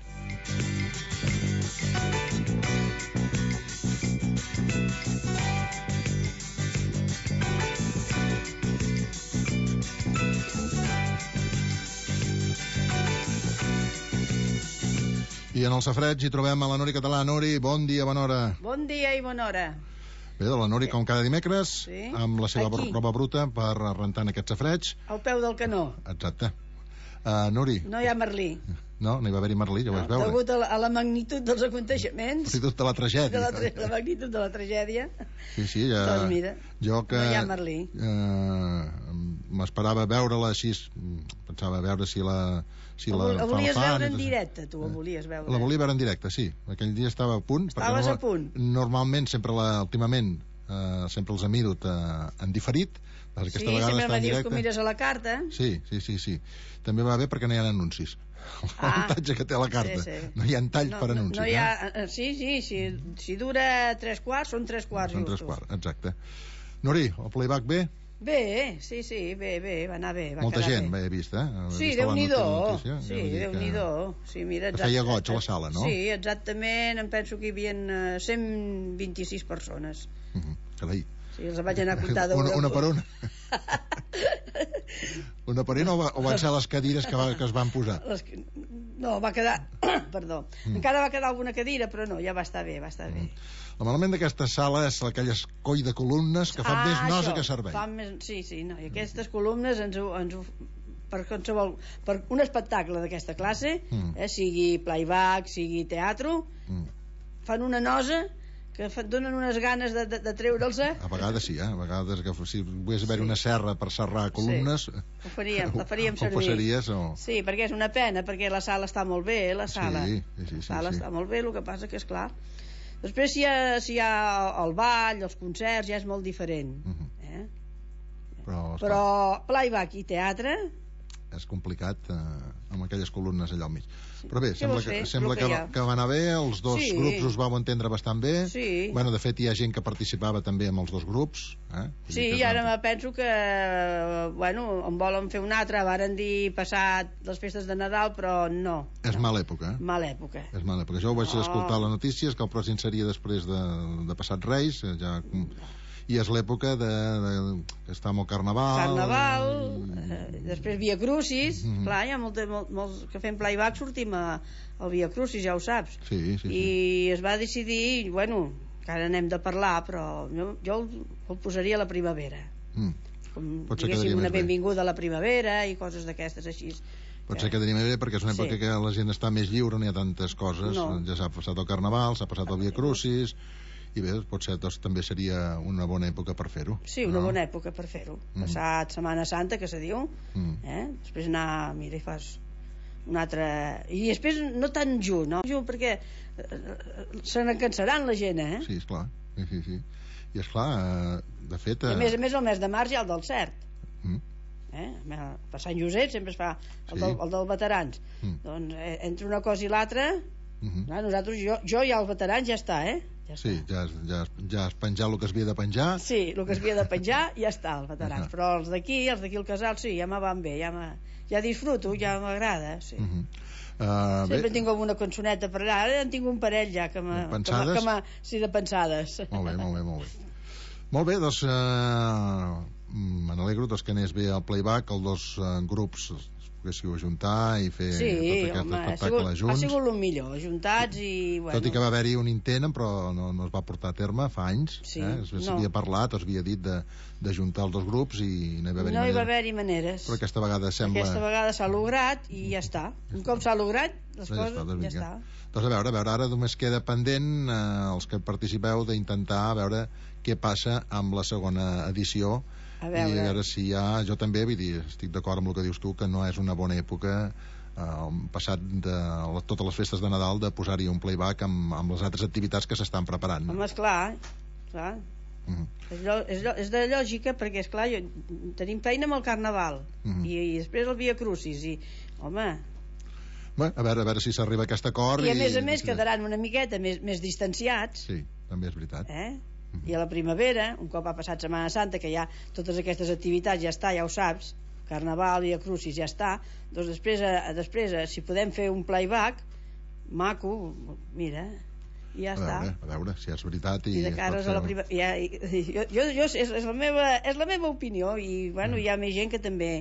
I en el safreig hi trobem a la Nori Català. Nori, bon dia, bona hora. Bon dia i bona hora. Bé, de la Nori, com cada dimecres, sí. Amb la seva Aquí. roba bruta per rentar en aquest safreig. Al peu del canó. Exacte. Uh, Nori. No hi ha Merlí. No, no hi va haver-hi Merlí, ja ho no, vaig veure. Degut a la, a la magnitud dels aconteixements. La magnitud de la tragèdia. De la, tra la magnitud de la tragèdia. Sí, sí, ja... Doncs mira, jo que, no hi ha Merlí. Uh, m'esperava veure-la així, pensava veure si la... Si la, la, la volies fan, veure en directe, tu, la volies veure. La volia veure en directe, sí. Aquell dia estava a punt. Estaves no, a punt. Normalment, sempre la, últimament, uh, sempre els he miro uh, en diferit. Sí, sempre me dius que mires a la carta. Sí, sí, sí, sí. També va bé perquè no hi ha anuncis. L'avantatge ah, que té la carta. Sí, sí. No hi ha tall no, per anuncis. No, no hi ha... eh? Sí, sí, si, si dura tres quarts, són tres quarts. Són tres quarts, exacte. Nori, el playback bé? Bé, sí, sí, bé, bé, va anar bé. Va Molta gent, bé. he vist, eh? Sí, Déu-n'hi-do. Sí, Déu-n'hi-do. Sí, mira, exacte, feia goig a la sala, no? Sí, exactament, em penso que hi havia cent vint-i-sis persones. Uh -huh. Carai. Sí, els vaig anar a comptar d'una. Una, una per una. Una per una o, va, o van ser les cadires que, va, que es van posar? Les, no, va quedar... Perdó. Mm. Encara va quedar alguna cadira, però no, ja va estar bé, va estar mm. bé. El malament d'aquesta sala és aquelles coll de columnes que fan ah, més nosa això, que servei. Fan més, sí, sí, no. I aquestes columnes ens ho, ens ho, per qualsevol, per un espectacle d'aquesta classe, mm. eh, sigui playback, sigui teatre, mm. fan una nosa que donen unes ganes de, de, de treure'ls. A vegades sí, eh? A vegades que si pogués haver sí. una serra per serrar columnes... Sí. Ho faríem, la faríem servir. Ho posaries o... Sí, perquè és una pena, perquè la sala està molt bé, la sala. Sí, sí, sí. La sala sí, sí. està molt bé, el que passa que és clar. Després si hi ha, si hi ha el ball, els concerts, ja és molt diferent. Uh-huh. eh? Però, Però playback i teatre... és complicat eh, amb aquelles columnes allà al mig. Sí. Però bé, Què sembla, que, sembla que, que, que va anar bé, els dos sí. grups us vau entendre bastant bé. Sí. Bueno, de fet, hi ha gent que participava també amb els dos grups. Eh? Sí, i ara me penso que, bueno, en volen fer un altre, varen dir passat les festes de Nadal, però no. És no. mala època, eh? Mala època. És mala època. Jo ho vaig no. escoltar a les notícies, que el pròxim seria després de, de passat Reis, ja... i és l'època de, de, que està amb el Carnaval Carnaval i... eh, després Via Crucis mm-hmm. clar, hi ha molt, molt, molts que fem playback sortim a, al Via Crucis, ja ho saps sí, sí, i sí. es va decidir, bueno que ara n'hem de parlar, però jo, jo el, el posaria a la primavera mm. com diguéssim una benvinguda a la primavera i coses d'aquestes així. Pot ser que quedaria bé perquè és una època sí. que la gent està més lliure, no hi ha tantes coses, no. ja s'ha passat el Carnaval, s'ha passat el Via Crucis i bé, potser doncs, també seria una bona època per fer-ho. Sí, una no? bona època per fer-ho. Mm. Passat Setmana Santa, que se diu, mm. eh? després anar, mira, i fas un altre... I després no tan junt, no? Junt perquè se n'encansaran la gent, eh? Sí, esclar. Sí, sí, sí. I esclar, eh, de fet... Eh... I a més a més el mes de març hi ha el del cert. Mm. Eh? Per Sant Josep sempre es fa el, sí. del, el del veterans. Mm. Doncs eh, entre una cosa i l'altra... Mm-hmm. Clar, nosaltres, jo, jo ja els veterans ja està, eh? Ja sí, ja, ja, ja has penjat el que es havia de penjar. Sí, el que es havia de penjar ja està, els veterans. Uh-huh. Però els d'aquí, els d'aquí al casal, sí, ja me van bé, ja, ja disfruto, ja m'agrada, sí. Uh-huh. uh, Sempre bé. Tinc alguna cançoneta per allà, ara en tinc un parell ja que m'ha... Pensades? Que m'ha, sí, de pensades. Molt bé, molt bé, molt bé. Molt bé, doncs uh, me n'alegro doncs, que anés bé el playback, els dos uh, grups poguéssiu ajuntar i fer sí, tot aquest home, espectacle ha sigut, junts. Ha sigut el millor, ajuntats i... Bueno. Tot i que va haver-hi un intent, però no, no es va portar a terme fa anys. Sí, eh? S'havia no. parlat, es havia dit d'ajuntar els dos grups i no hi va haver-hi no manera. hi va haver-hi maneres. Però aquesta vegada sembla... Aquesta vegada s'ha lograt i ja està. Un cop s'ha lograt, les ja coses, està, ja està. Doncs a veure, a veure, ara només queda pendent eh, els que participeu d'intentar a veure què passa amb la segona edició. A veure. I a veure si hi ha... Jo també, vull dir, estic d'acord amb el que dius tu, que no és una bona època eh, passat de totes les festes de Nadal de posar-hi un playback amb, amb les altres activitats que s'estan preparant. Home, esclar, clar. Mm-hmm. és, llo, és, llo, és de lògica, perquè, esclar, jo, tenim feina amb el Carnaval, mm-hmm. i, i després el Via Crucis, i, home... Bé, a veure, a veure si s'arriba a aquest acord... I a més a més quedaran una miqueta més, més distanciats. Sí, també és veritat. Eh? I a la primavera, un cop ha passat Setmana Santa, que ja totes aquestes activitats ja està, ja ho saps, Carnaval i a Crucis ja està, doncs després, a, després a, si podem fer un playback maco, mira, i ja a està. Veure, a veure si és veritat i, i de cares a la prima... ja, i, jo, jo, jo, és, és, la meva, és la meva opinió i bueno, mm. hi ha més gent que també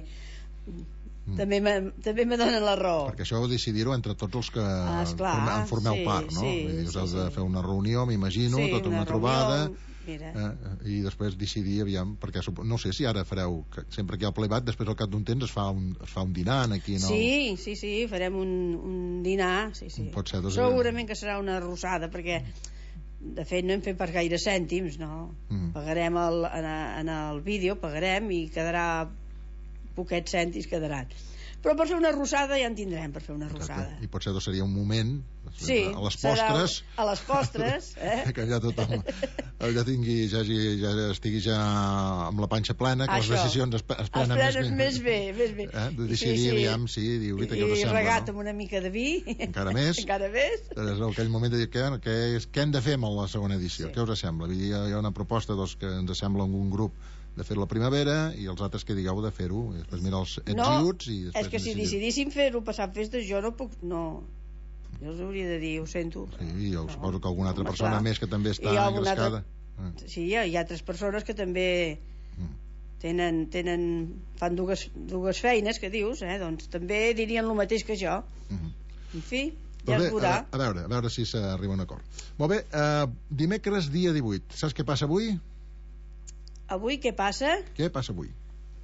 Mm. també, me, també me donen la raó, perquè això heu de decidir-ho entre tots els que ah, esclar, en formeu sí, part, no? Sí, Vull dir, us sí, heu de sí. fer una reunió, m'imagino, sí, tota una, una trobada mira. eh, i després decidir, aviam, perquè no sé si ara fareu, que sempre que hi ha el playback després al cap d'un temps es fa un, es fa un dinar aquí, no? Sí, sí, sí, farem un, un dinar, sí, sí. Pot ser, doncs, segurament que serà una arrossada, perquè de fet no hem fet per gaire cèntims, no? Mm. Pagarem el, en, en el vídeo, pagarem i quedarà poquets cèntims quedaran. Però per fer una arrossada ja en tindrem, per fer una arrossada. I potser doncs seria un moment sí, a les postres a les postres eh? que ja tothom ja tingui ja, ja estigui ja amb la panxa plena, que això, les decisions es, es prenen es prenen més bé, més bé. Eh? De decidir, sí, sí. aviam, sí, diu, i, i regat no? amb una mica de vi encara més, encara més. És aquell moment de dir què, què, què hem de fer amb la segona edició, sí. Què us sembla? Hi ha, hi ha una proposta doncs, que ens sembla un grup de fer-ho la primavera i els altres que digueu de fer-ho i després mirar els ets no, i uts i és que si decidíssim fer-ho passant festes jo no puc, no jo els hauria de dir, ho sento sí, jo no. suposo que alguna altra persona clar. Més que també està engrescada altra... sí, hi ha, hi ha altres persones que també mm. tenen, tenen fan dues, dues feines que dius, eh? Doncs també dirien el mateix que jo mm-hmm. En fi, ja es veurà a, a veure, a veure si s'arriba a un acord molt bé, uh, dimecres dia divuit saps què passa avui? Avui què passa? Què passa avui?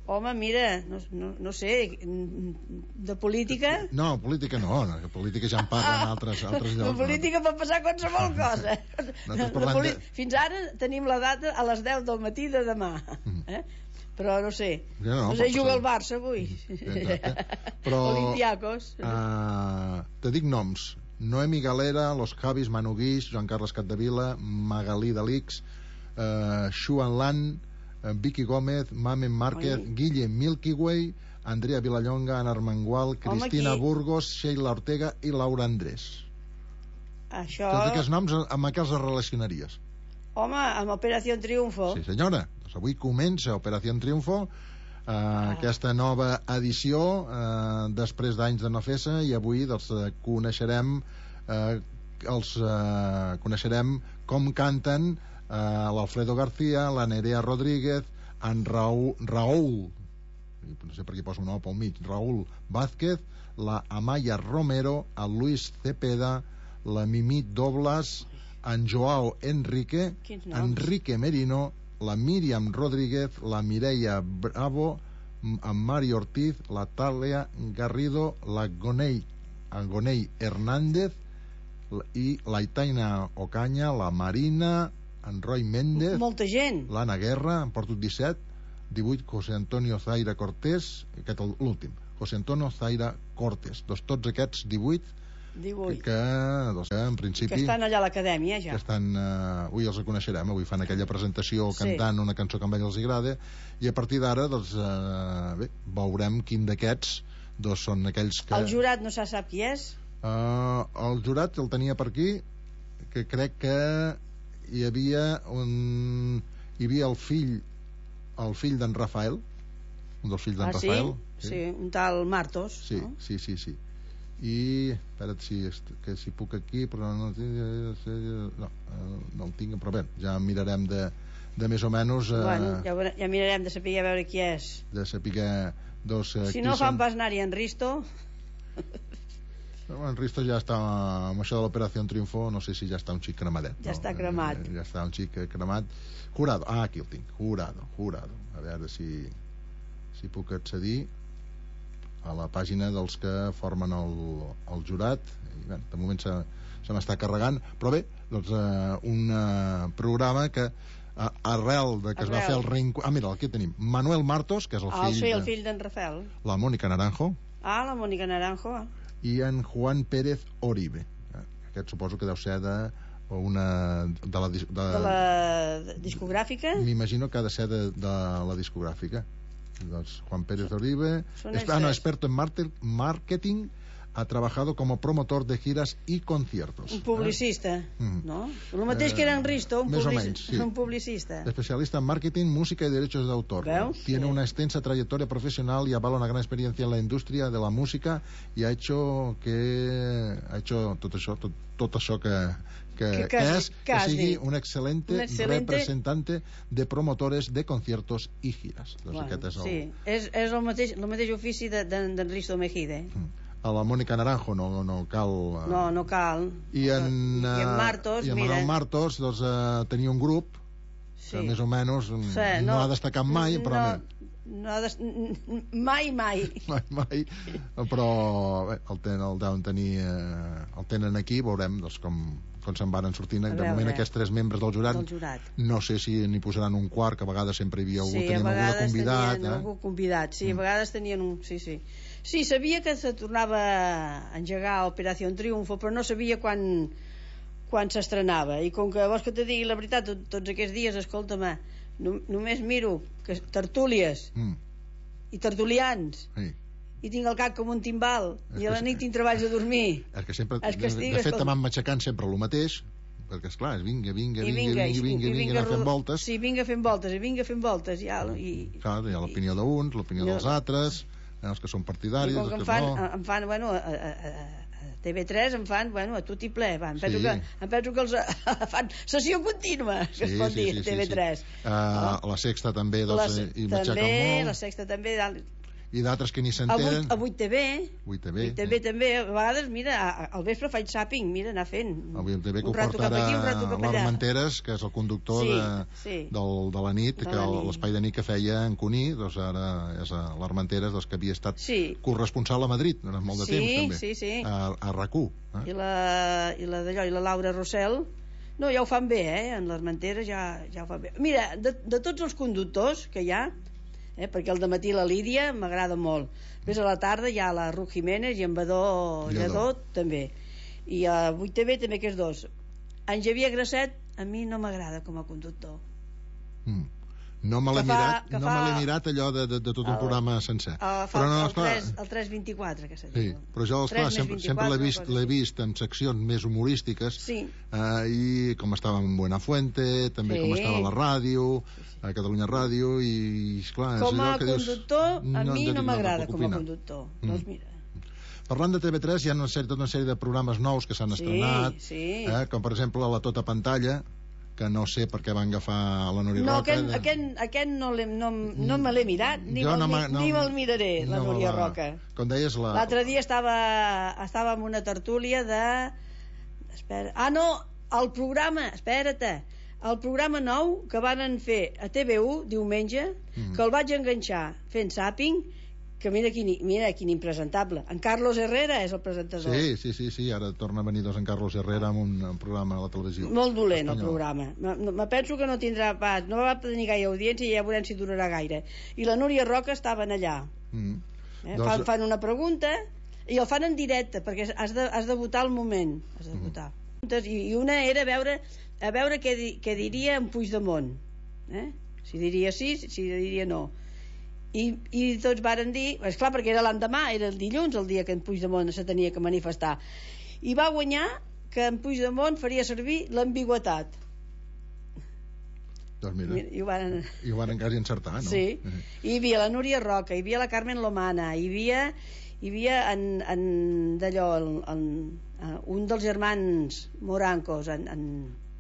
Home, mira, no, no, no sé, de política... No, política no, no que política ja en parlen altres, altres llocs. De política pot passar qualsevol cosa. De poli... de... Fins ara tenim la data a les deu del matí de demà. Eh? Però no sé, ja no, no sé, juga el Barça avui. Però... Olympiacos. Uh, te dic noms. Noemi Galera, Los Javis, Manu Guix, Joan Carles Capdevila, Magalí Delix, uh, Xuan Lan, Vicky Gómez, Mamen Márquez, Oi. Guille Milky Way, Andrea Vilallonga, Ana Armengual, Cristina Home, Burgos, Sheila Ortega i Laura Andrés. Això... Tots aquests noms amb què els relacionaries? Home, amb Operació Triunfo. Sí, senyora. Doncs avui comença Operació Triunfo, eh, ah. aquesta nova edició, eh, després d'anys de no fer-se, i avui doncs, coneixerem, eh, els, eh, coneixerem com canten Uh, l'Alfredo García, la Nerea Rodríguez, en Raúl, Raúl no sé per què poso un O pel mig, Raúl Vázquez, la Amaya Romero, el Luis Cepeda, la Mimi Doblas, en Joao Enrique, Enrique Merino, la Míriam Rodríguez, la Mireia Bravo, en Mario Ortiz, la Talia Garrido, la Gonei, Gonei Hernández i la Itaina Ocaña, la Marina, en Roy Méndez, molta gent, l'Anna Guerra, en porto disset, divuit, José Antonio Zaira Cortés, aquest l'últim, José Antonio Zaira Cortés, doncs tots aquests divuit, divuit. Que, doncs, que en principi que estan allà a l'acadèmia ja, que estan, uh, avui els coneixerem, avui fan aquella presentació cantant sí. una cançó que a ells els agrada, i a partir d'ara doncs, uh, bé, veurem quin d'aquests doncs són aquells que... El jurat no se sap qui és? Uh, el jurat el tenia per aquí, que crec que hi havia un... hi havia el fill el fill d'en Rafael, un dels fills d'en ah, Rafael, sí? Sí, un tal Martos, sí, no? sí, sí, sí. I espera't si, que si puc aquí, però no, no, no el tinc, però bé, ja mirarem de, de més o menys eh, bueno, ja, ja mirarem de saber a veure qui és, de saber dos, eh, si no fan pas anar-hi en Risto. En Risto ja està amb això de l'Operació Triunfo, no sé si ja està un xic cremadet. Ja no? està cremat. Ja està un xic cremat. Jurado, ah, aquí el tinc, Jurado, Jurado. A veure si, si puc accedir a la pàgina dels que formen el, el jurat. I, bé, de moment se, se m'està carregant, però bé, doncs uh, un uh, programa que uh, arrel de que arrel. es va fer el reencuentro... Ah, mira, aquí tenim Manuel Martos, que és el ah, fill... sí, el fill d'en Rafael. La Mónica Naranjo. Ah, la Mónica Naranjo. I en Juan Pérez Oribe. Aquest suposo que deu ser de una... de la, de, de la discogràfica? M'imagino que ha de ser de, de la discogràfica. Doncs Juan Pérez Oribe, es, ah, no, experto en marketing, ha trabajado como promotor de giras y conciertos. Un publicista, eh? mm. ¿no? Lo mateix eh, que era en Risto, un, publici menys, sí. un publicista. Especialista en marketing, música y derechos de autor. ¿Veus? Tiene sí. una extensa trayectoria profesional y avala una gran experiencia en la industria de la música y ha hecho que ha hecho tot això, tot, tot això que que, que, que és que, que sigui un excelente, un excelente representante de promotores de conciertos i giras. Doncs bueno, aquest és el... sí. és, és el, mateix, el mateix ofici d'en de, de Risto Mejide. Mm. A la Mónica Naranjo no, no cal... No, no cal. I en, I en Martos, i en mira... Manuel Martos doncs, uh, tenia un grup sí. que més o menys sí, no, no ha destacat mai, però... No, no ha dest... mai, mai. Mai, mai. Però bé, el, ten, el deuen tenir... Eh, el tenen aquí, veurem doncs, com, com se'n van sortint. De moment aquests tres membres del jurat, del jurat. No sé si n'hi posaran un quart, que a vegades sempre hi havia algú, sí, teníem algú convidat. Tenien eh? algú convidat, sí, mm. a vegades tenien un... Sí, sí. Sí, sabia que se tornava a engegar Operació Triunfo, però no sabia quan, quan s'estrenava. I com que vols que te digui la veritat, tot, tots aquests dies, escolta'm, no, només miro que tertúlies mm. i tertulians sí. i tinc el cap com un timbal és i a la nit tinc treballs a dormir. És que sempre, és que estic, de fet, escolta... m'han matxacant sempre el mateix, perquè esclar, és vinga, vinga, vinga, vinga, vinga, vinga, vinga, vinga fent voltes. Sí, vinga fent voltes, i vinga fent voltes. Ja, i, clar, hi ha l'opinió d'uns, l'opinió dels altres... els que són partidaris, els que em fan, no... em fan, bueno, a, a, a T V tres em fan, bueno, a tot i ple, va, em, penso sí. que, em penso que els fan sessió contínua, que sí, es pot sí, dir, sí, T V tres. Sí, sí. Uh, no? La Sexta també, doncs, la, i matxaca molt. La Sexta també, i d'altres que ni s'entenen. A vuit T V. vuit T V. vuit T V també, a vegades, mira, al vespre faig zàping, mira, anar fent. A vuit T V que ho porta l'Armenteres, que és el conductor sí, de, sí. Del, de la nit, de que la nit. l'espai de nit que feia en Cuní, doncs ara és a l'Armenteres, doncs, que havia estat sí. corresponsal a Madrid durant molt de sí, temps, també. Sí, sí, a, a R A C U. Eh? I la, i la d'allò, i la Laura Rossell, no, ja ho fan bé, eh? En l'Armenteres ja, ja ho fan bé. Mira, de, de tots els conductors que hi ha, eh, perquè al dematí la Lídia m'agrada molt, després a la tarda hi ha la Ruth Jiménez i en Badó Lledó també, i a vuit T V també aquests dos. En Xavier Grasset a mi no m'agrada com a conductor. mm. No me l'he mirat, no fa... me l'he mirat allò de, de, de tot un el, programa sencer. El, però no, el, tres, el tres vint-i-quatre, que se diu. Sí, però jo, esclar, sempre, sempre l'he vist, l'he vist en seccions més humorístiques, sí. eh, i com estava en Buenafuente, també sí. com estava a la ràdio, a Catalunya Ràdio, i esclar... Com a que conductor, dius, a no, mi no, no m'agrada com a opinar. conductor. Mm. Doncs mira... Parlant de T V tres, hi ha una sèrie, tota una sèrie de programes nous que s'han sí, estrenat, sí. Eh, com per exemple La Tota Pantalla, que no sé per què van agafar la Núria no, Roca. Aquest, aquest, aquest no, no, no me l'he mirat, ni me'l no, no, ni me miraré, la no, Núria la, Roca. Com deies, la... L'altre dia estava, estava en una tertúlia de... Espera. Ah, no, el programa, espera't, el programa nou que van fer a T V u diumenge, mm. que el vaig enganxar fent zàping, que mira quin, mira quin impresentable. En Carlos Herrera és el presentador. Sí, sí, sí, sí. Ara torna a venir doncs, en Carlos Herrera amb un, un programa a la televisió. Molt dolent espanyol. El programa. Me penso que no tindrà pas, no va tenir gaire audiència i ja veurem si durarà gaire. I la Núria Roca estaven allà. Mm. Eh? Doncs... Fan, fan una pregunta i el fan en directe perquè has de, has de votar al moment. Has de votar. Mm. I, I una era veure, a veure què, di, què diria en Puigdemont. Eh? Si diria sí, si diria no. I, i tots varen dir, esclar, perquè era l'endemà, era el dilluns el dia que en Puigdemont se tenia que manifestar, i va guanyar que en Puigdemont faria servir l'ambigüetat. Doncs mira, I ho van, I ho van quasi encertar, no? Sí, uh-huh. Hi havia la Núria Roca, hi havia la Carmen Lomana, hi havia, hi havia en, en d'allò en, en, en, un dels germans Morancos en, en...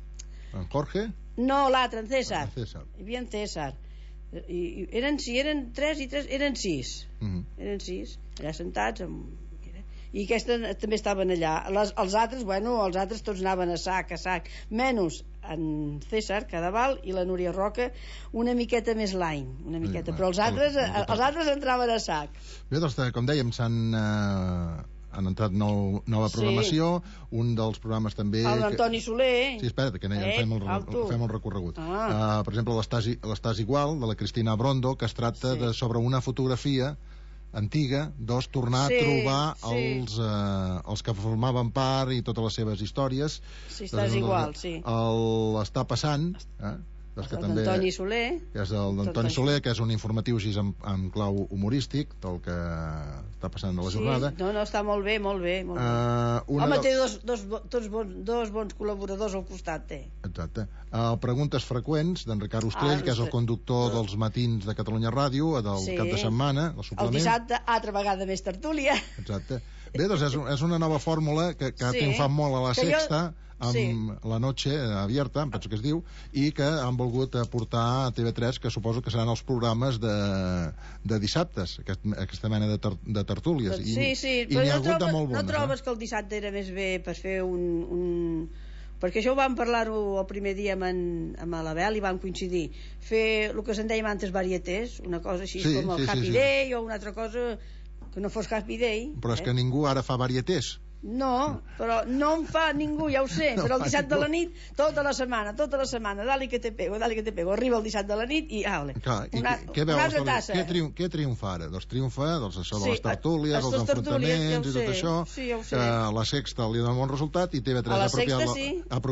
en Jorge? No, l'altre, en César. En César. Hi havia en César. I, i eren, si eren tres i tres, eren sis. Mm-hmm. Eren sis, allà sentats amb... i aquestes també estaven allà. Les, els altres, bueno, els altres tots anaven a sac, a sac, menys en César Cadaval i la Núria Roca una miqueta més l'any, una miqueta, sí, però els altres, els altres entraven a sac. Bé, doncs, com dèiem, s'han... Eh... han entrat nou, nova programació, sí. Un dels programes també... El d'Antoni Soler. Sí, espera't, que eh, fem, el, fem el recorregut. Ah. Uh, per exemple, l'Estàs igual, de la Cristina Brondo, que es tracta sí. de sobre una fotografia antiga, dos, tornar sí, a trobar sí. els, uh, els que formaven part i totes les seves històries. Sí, Estàs doncs, igual, sí. El està passant... Eh? Que també, Antoni Soler, que és el d'Antoni Soler, que és un informatiu així en, en clau humorístic del que està passant a la sí, jornada. No, no, està molt bé, molt bé, molt bé. Uh, Home, de... té dos, dos, dos, bons, dos bons col·laboradors al costat, té. Exacte. Uh, preguntes freqüents d'en Ricard Ostrell, ah, que és el conductor dels matins de Catalunya Ràdio, del sí. cap de setmana, el suplement. El dissabte, altra vegada més tertúlia. Exacte. Bé, doncs és, és una nova fórmula que, que sí. ha triomfat molt a la que Sexta, jo... amb sí. La Noche Abierta, em penso que es diu, i que han volgut portar a T V tres, que suposo que seran els programes de, de dissabtes, aquest, aquesta mena de, ter, de tertúlies. I, sí, sí, i però n'hi ha no, hagut trobes, de molt bones. No trobes eh? que el dissabte era més bé per fer un... un... perquè això ho vam parlar-ho el primer dia amb, en, amb l'Abel i vam coincidir fer el que se'n dèiem antes varietés, una cosa així sí, com el sí, Happy sí, sí. Day o una altra cosa que no fos Happy Day. Però és eh? que ningú ara fa varietés. No, però no en fa ningú, ja ho sé, no però el dissabte de la nit, tota la setmana, tota la setmana, dali que te pego, dali que te pego, arriba el dissabte de la nit i aule. Clar, i una, què veus, una altra tassa. Què, triom, què triomfa ara? Doncs triomfa doncs això de sí, les tertúlies, els enfrontaments ja i tot això, sí, ja que la Sexta li dona un bon resultat i T V tres ha apropiat, sí.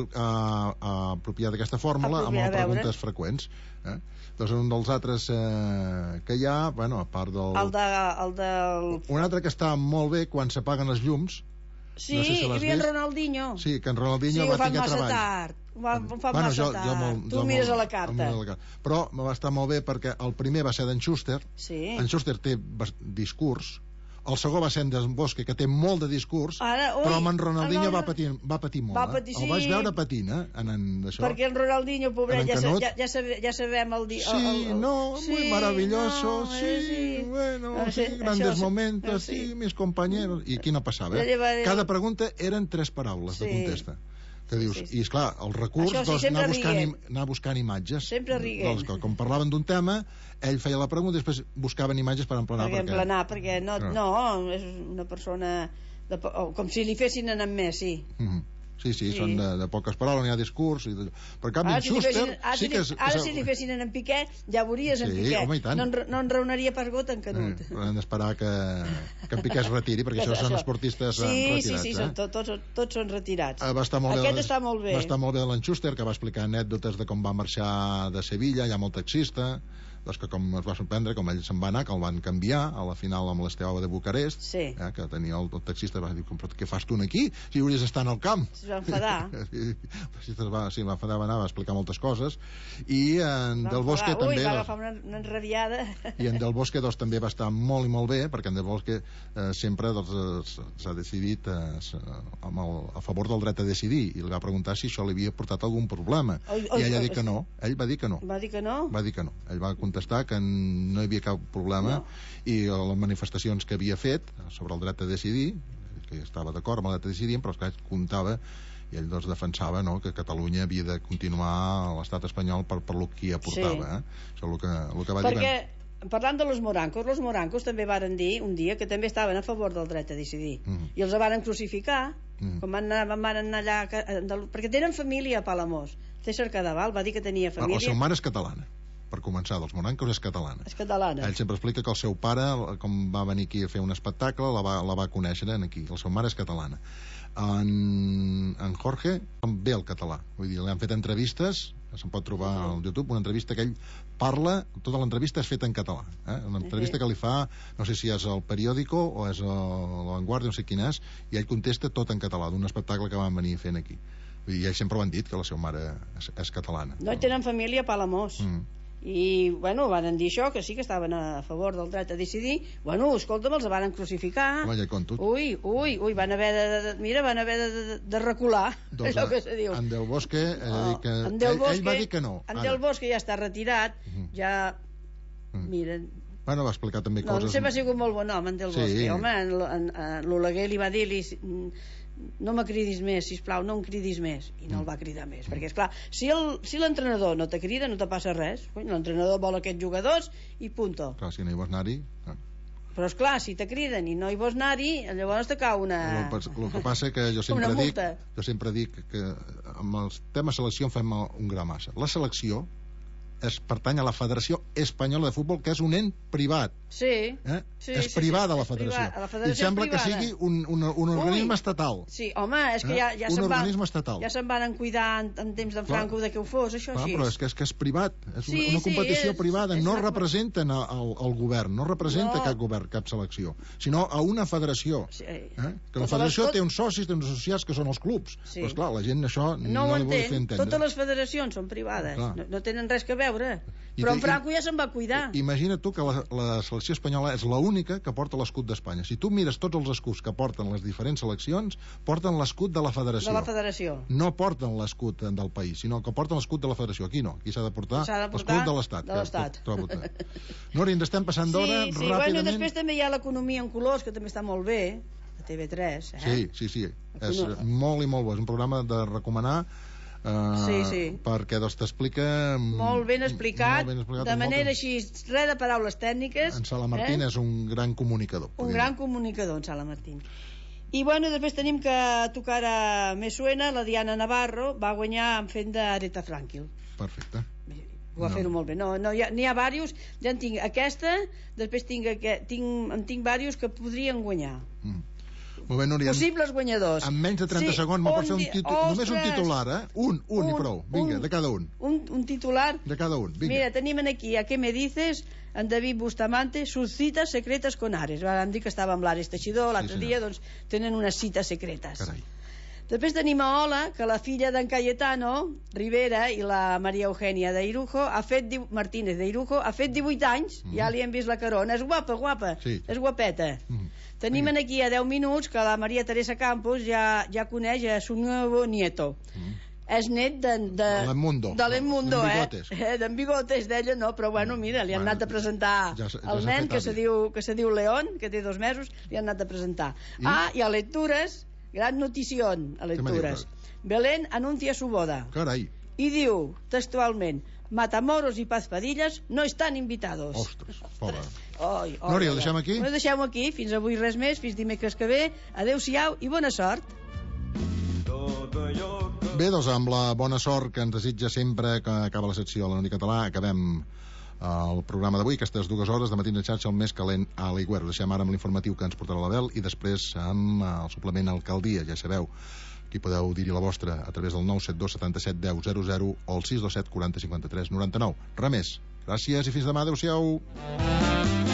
apropiat aquesta fórmula amb les preguntes freqüents. Eh? Doncs un dels altres eh, que hi ha, bueno, a part del... El de, el del... Un altre que està molt bé quan s'apaguen els llums. Sí, no sé si hi havia en vist. Ronaldinho. Sí, que en Ronaldinho sí, va tenir treball. Sí, ho fan massa tard. Ho fan bueno, massa jo, tard. Jo molt, tu jo mires molt, a la carta. A la carta. Però va estar molt bé perquè el primer va ser d'en Schuster. Sí. En Schuster té discurs, el segon va ser en Del Bosque, que té molt de discurs, Ara, ui, però amb en Ronaldinho va patir, va patir molt. Va patir, eh? sí. El vaig veure patint, eh? En, en això. Perquè en Ronaldinho, pobret, ja, ja, ja, sabe, ja sabem el... Di, sí, el, el, no, sí, muy maravilloso, no, sí, sí, bueno, no, sí, sí, grandes això, momentos, sí, sí, mis compañeros... I aquí no passava, eh? Cada pregunta eren tres paraules sí. de contesta. Que dius, sí, sí. I esclar, el recurs sí, doncs, anar, buscant, anar buscant imatges. Sempre riguent. Doncs, com parlaven d'un tema, ell feia la pregunta i després buscaven imatges per emplenar. Perquè, perquè... emplenar, perquè no, no. no, és una persona... De, com si li fessin anar amb Messi. Mm-hmm. Sí, sí, sí, són de, de poques paraules, no hi ha discurs. I de... Per canvi, ara, en Schuster... Si fessin, ara, sí que és, ara si li fessin en Piqué, ja veuries sí, en Piqué. Home, no, no en raonaria pas gota en Canut. Eh, hem d'esperar que, que en Piqué es retiri, perquè això, això són esportistes sí, retirats. Sí, sí, sí, eh? tots, tots, tots són retirats. Eh, va estar molt Aquest bé, està molt bé. Va estar molt bé l'en Schuster, que va explicar anècdotes de com va marxar de Sevilla, ja molt taxista, doncs que com es va sorprendre, com ell se'n va anar, que el van canviar a la final amb l'Esteaua de Bucarest, sí. eh, que tenia el, el taxista, va dir, què fas tu aquí? Si hauries d'estar en el camp. Es va enfadar. el taxista va, sí, va enfadar, va anar, va explicar moltes coses. I en Del Bosque Ui, també... va agafar una, una enrabiada. I en Del Bosque doncs, també va estar molt i molt bé, perquè en Del Bosque eh, sempre doncs, s'ha decidit eh, amb el, a favor del dret a decidir, i li va preguntar si això li havia portat algun problema. Oi, oi, I ell va dir que no. Ell va dir que no. Va dir que no? Va dir que no. Ell va contestar que no hi havia cap problema, no. I les manifestacions que havia fet sobre el dret a decidir, que estava d'acord amb el dret a decidir, però que comptava, i ell doncs defensava, no, que Catalunya havia de continuar a l'estat espanyol per, per lo que hi aportava. Sí. Eh? Això és el que, el que va Perquè, dir. Perquè, parlant de los morancos, los morancos també varen dir un dia que també estaven a favor del dret a decidir. Mm. I els varen crucificar, mm. com van anar, van anar allà... Perquè tenen família a Palamós. César Cadaval va dir que tenia família... La seva mare és catalana. Per començar, dels morancos és catalana. És catalana. Ell sempre explica que el seu pare, com va venir aquí a fer un espectacle, la va, la va conèixer aquí. La seva mare és catalana. En, en Jorge ve el català. Vull dir, li han fet entrevistes, se'n pot trobar al YouTube, una entrevista que ell parla, tota l'entrevista és feta en català. Eh? Una entrevista que li fa, no sé si és el Periódico o és la Vanguardia, no sé quin és, i ell contesta tot en català, d'un espectacle que van venir fent aquí. Vull dir, ells sempre ho han dit, que la seva mare és, és catalana. No, tenen família a Palamós. Mm. I, bueno, van dir això, que sí que estaven a favor del dret a decidir. Bueno, escolta'm, els van crucificar. Home, ja conto. Ui, ui, ui, van haver de, de mira, van haver de, de, de recular, doncs, allò que se diu. En Del Bosque, oh, que, en Del Bosque, ell, ell va dir que no. En Del Bosque ja està retirat, uh-huh. ja... Uh-huh. Mira... Bueno, va explicar també no, coses... No, sempre ha sigut molt bon home, en Del Bosque. Sí. Home, en, en, en l'Oleguer li va dir... Li, no me cridis més, sisplau, no em cridis més. I no el va cridar més, perquè esclar, si el, si l'entrenador no te crida no te passa res. L'entrenador vol aquests jugadors i punto. Clar, si no hi vols anar-hi... Ah. Però esclar, si te criden i no hi vols anar-hi, llavors te cau una... El, el que passa que jo sempre dic jo sempre dic que amb el tema selecció en fem un gra massa. La selecció es pertany a la Federació Espanyola de Futbol, que és un ent privat. Sí. Eh? sí és sí, privada sí, la federació. La federació I sembla que sigui un, un, un organisme Ui. estatal. Sí, home, és que ja, ja un se'n organisme van, estatal. ja se'n van cuidar en, en temps d'en Franco de que ho fos, això Clar, així. Però és que és, que és privat, és sí, una competició sí, és, privada, és, no és representen el, el govern, no representa no. cap govern, cap selecció, sinó a una federació. Sí. Eh? Que la federació tot... té uns socis, té uns associats que són els clubs. Sí. Però esclar, la gent això no, no, no li vol fer entendre. Totes les federacions són privades, no, no tenen res que veure. I però te, en Franco ja se'n va cuidar. Imagina't tu que la, la selecció espanyola és l'única que porta l'escut d'Espanya. Si tu mires tots els escuts que porten les diferents seleccions, porten l'escut de la federació. De la federació. No porten l'escut del país, sinó que porten l'escut de la federació. Aquí no, aquí s'ha de portar, portar l'escut de l'Estat. De l'Estat. Nori, ens estem passant d'hora, sí, sí. ràpidament. Bueno, després també hi ha l'economia en colors, que també està molt bé, a T V tres. Eh? Sí, sí, sí. És molt i molt bo. És un programa de recomanar. Uh, sí, sí. perquè doncs t'explica molt ben explicat, molt ben explicat de manera molt... així, res de paraules tècniques. En Sala Martín eh? és un gran comunicador, un gran dir. comunicador en Sala Martín. I bueno, després tenim que tocar a Me Suena, la Diana Navarro va guanyar en fent d'Aretha Franklin. Perfecte. Ho va no. fer-ho molt bé. No, no, n'hi ha, ha diversos, ja en tinc aquesta, després tinc, tinc, en tinc diversos que podrien guanyar. Mm. Molt bé, Núria. Possibles guanyadors. En menys de trenta sí, segons me'n pots fer un títol, només un titular, eh? Un, un, un i prou. Vinga, un, de cada un. un. Un titular? De cada un, vinga. Mira, tenim aquí a Què me dices, en David Bustamante, sus citas secretes con Ares. Vam dir que estava amb l'Ares Teixidor, l'altre sí, dia, doncs tenen unes cites secretes. Carai. Després tenim a Ola, que la filla d'en Cayetano Rivera i la Maria Eugènia d'Irujo ha fet, Martínez d'Irujo ha fet divuit anys, mm. ja li hem vist la carona, és guapa, guapa, sí. és guapeta. Mm. Tenim aquí a deu minuts que la Maria Teresa Campos ja, ja coneix a su nuevo nieto. Mm. És net de... De, de l'Enmundo. De l'Enmundo, eh? Bigotes. eh? D'en Bigotes, d'ella no, però bueno, mira, li han bueno, anat a presentar ja, ja el nen que se, diu, que se diu León, que té dos mesos, li han anat a presentar. I? Ah, i a lectures, gran notición, a lectures. Belén anuncia su boda. Carai. I diu, textualment, Matamoros i Paz Padillas no estan invitados. Ostres, pobra. Oi, oi, Núria, ho deixem aquí? Ho deixem aquí, fins avui res més, fins dimecres que ve. Adéu-siau i bona sort. Bé, doncs amb la bona sort que ens desitja sempre que acaba la secció a la Nòria Català, acabem el programa d'avui, aquestes dues hores de matí de xarxa, el més calent a l'Aigüera. Deixem ara amb l'informatiu que ens portarà l'Abel i després amb el suplement Alcaldia, ja sabeu. Aquí podeu dir-hi la vostra a través del nou set dos setanta set deu zero zero o el sis dos set quaranta cinquanta tres noranta nou. Res més. Gràcies i fins demà. Adéu-siau.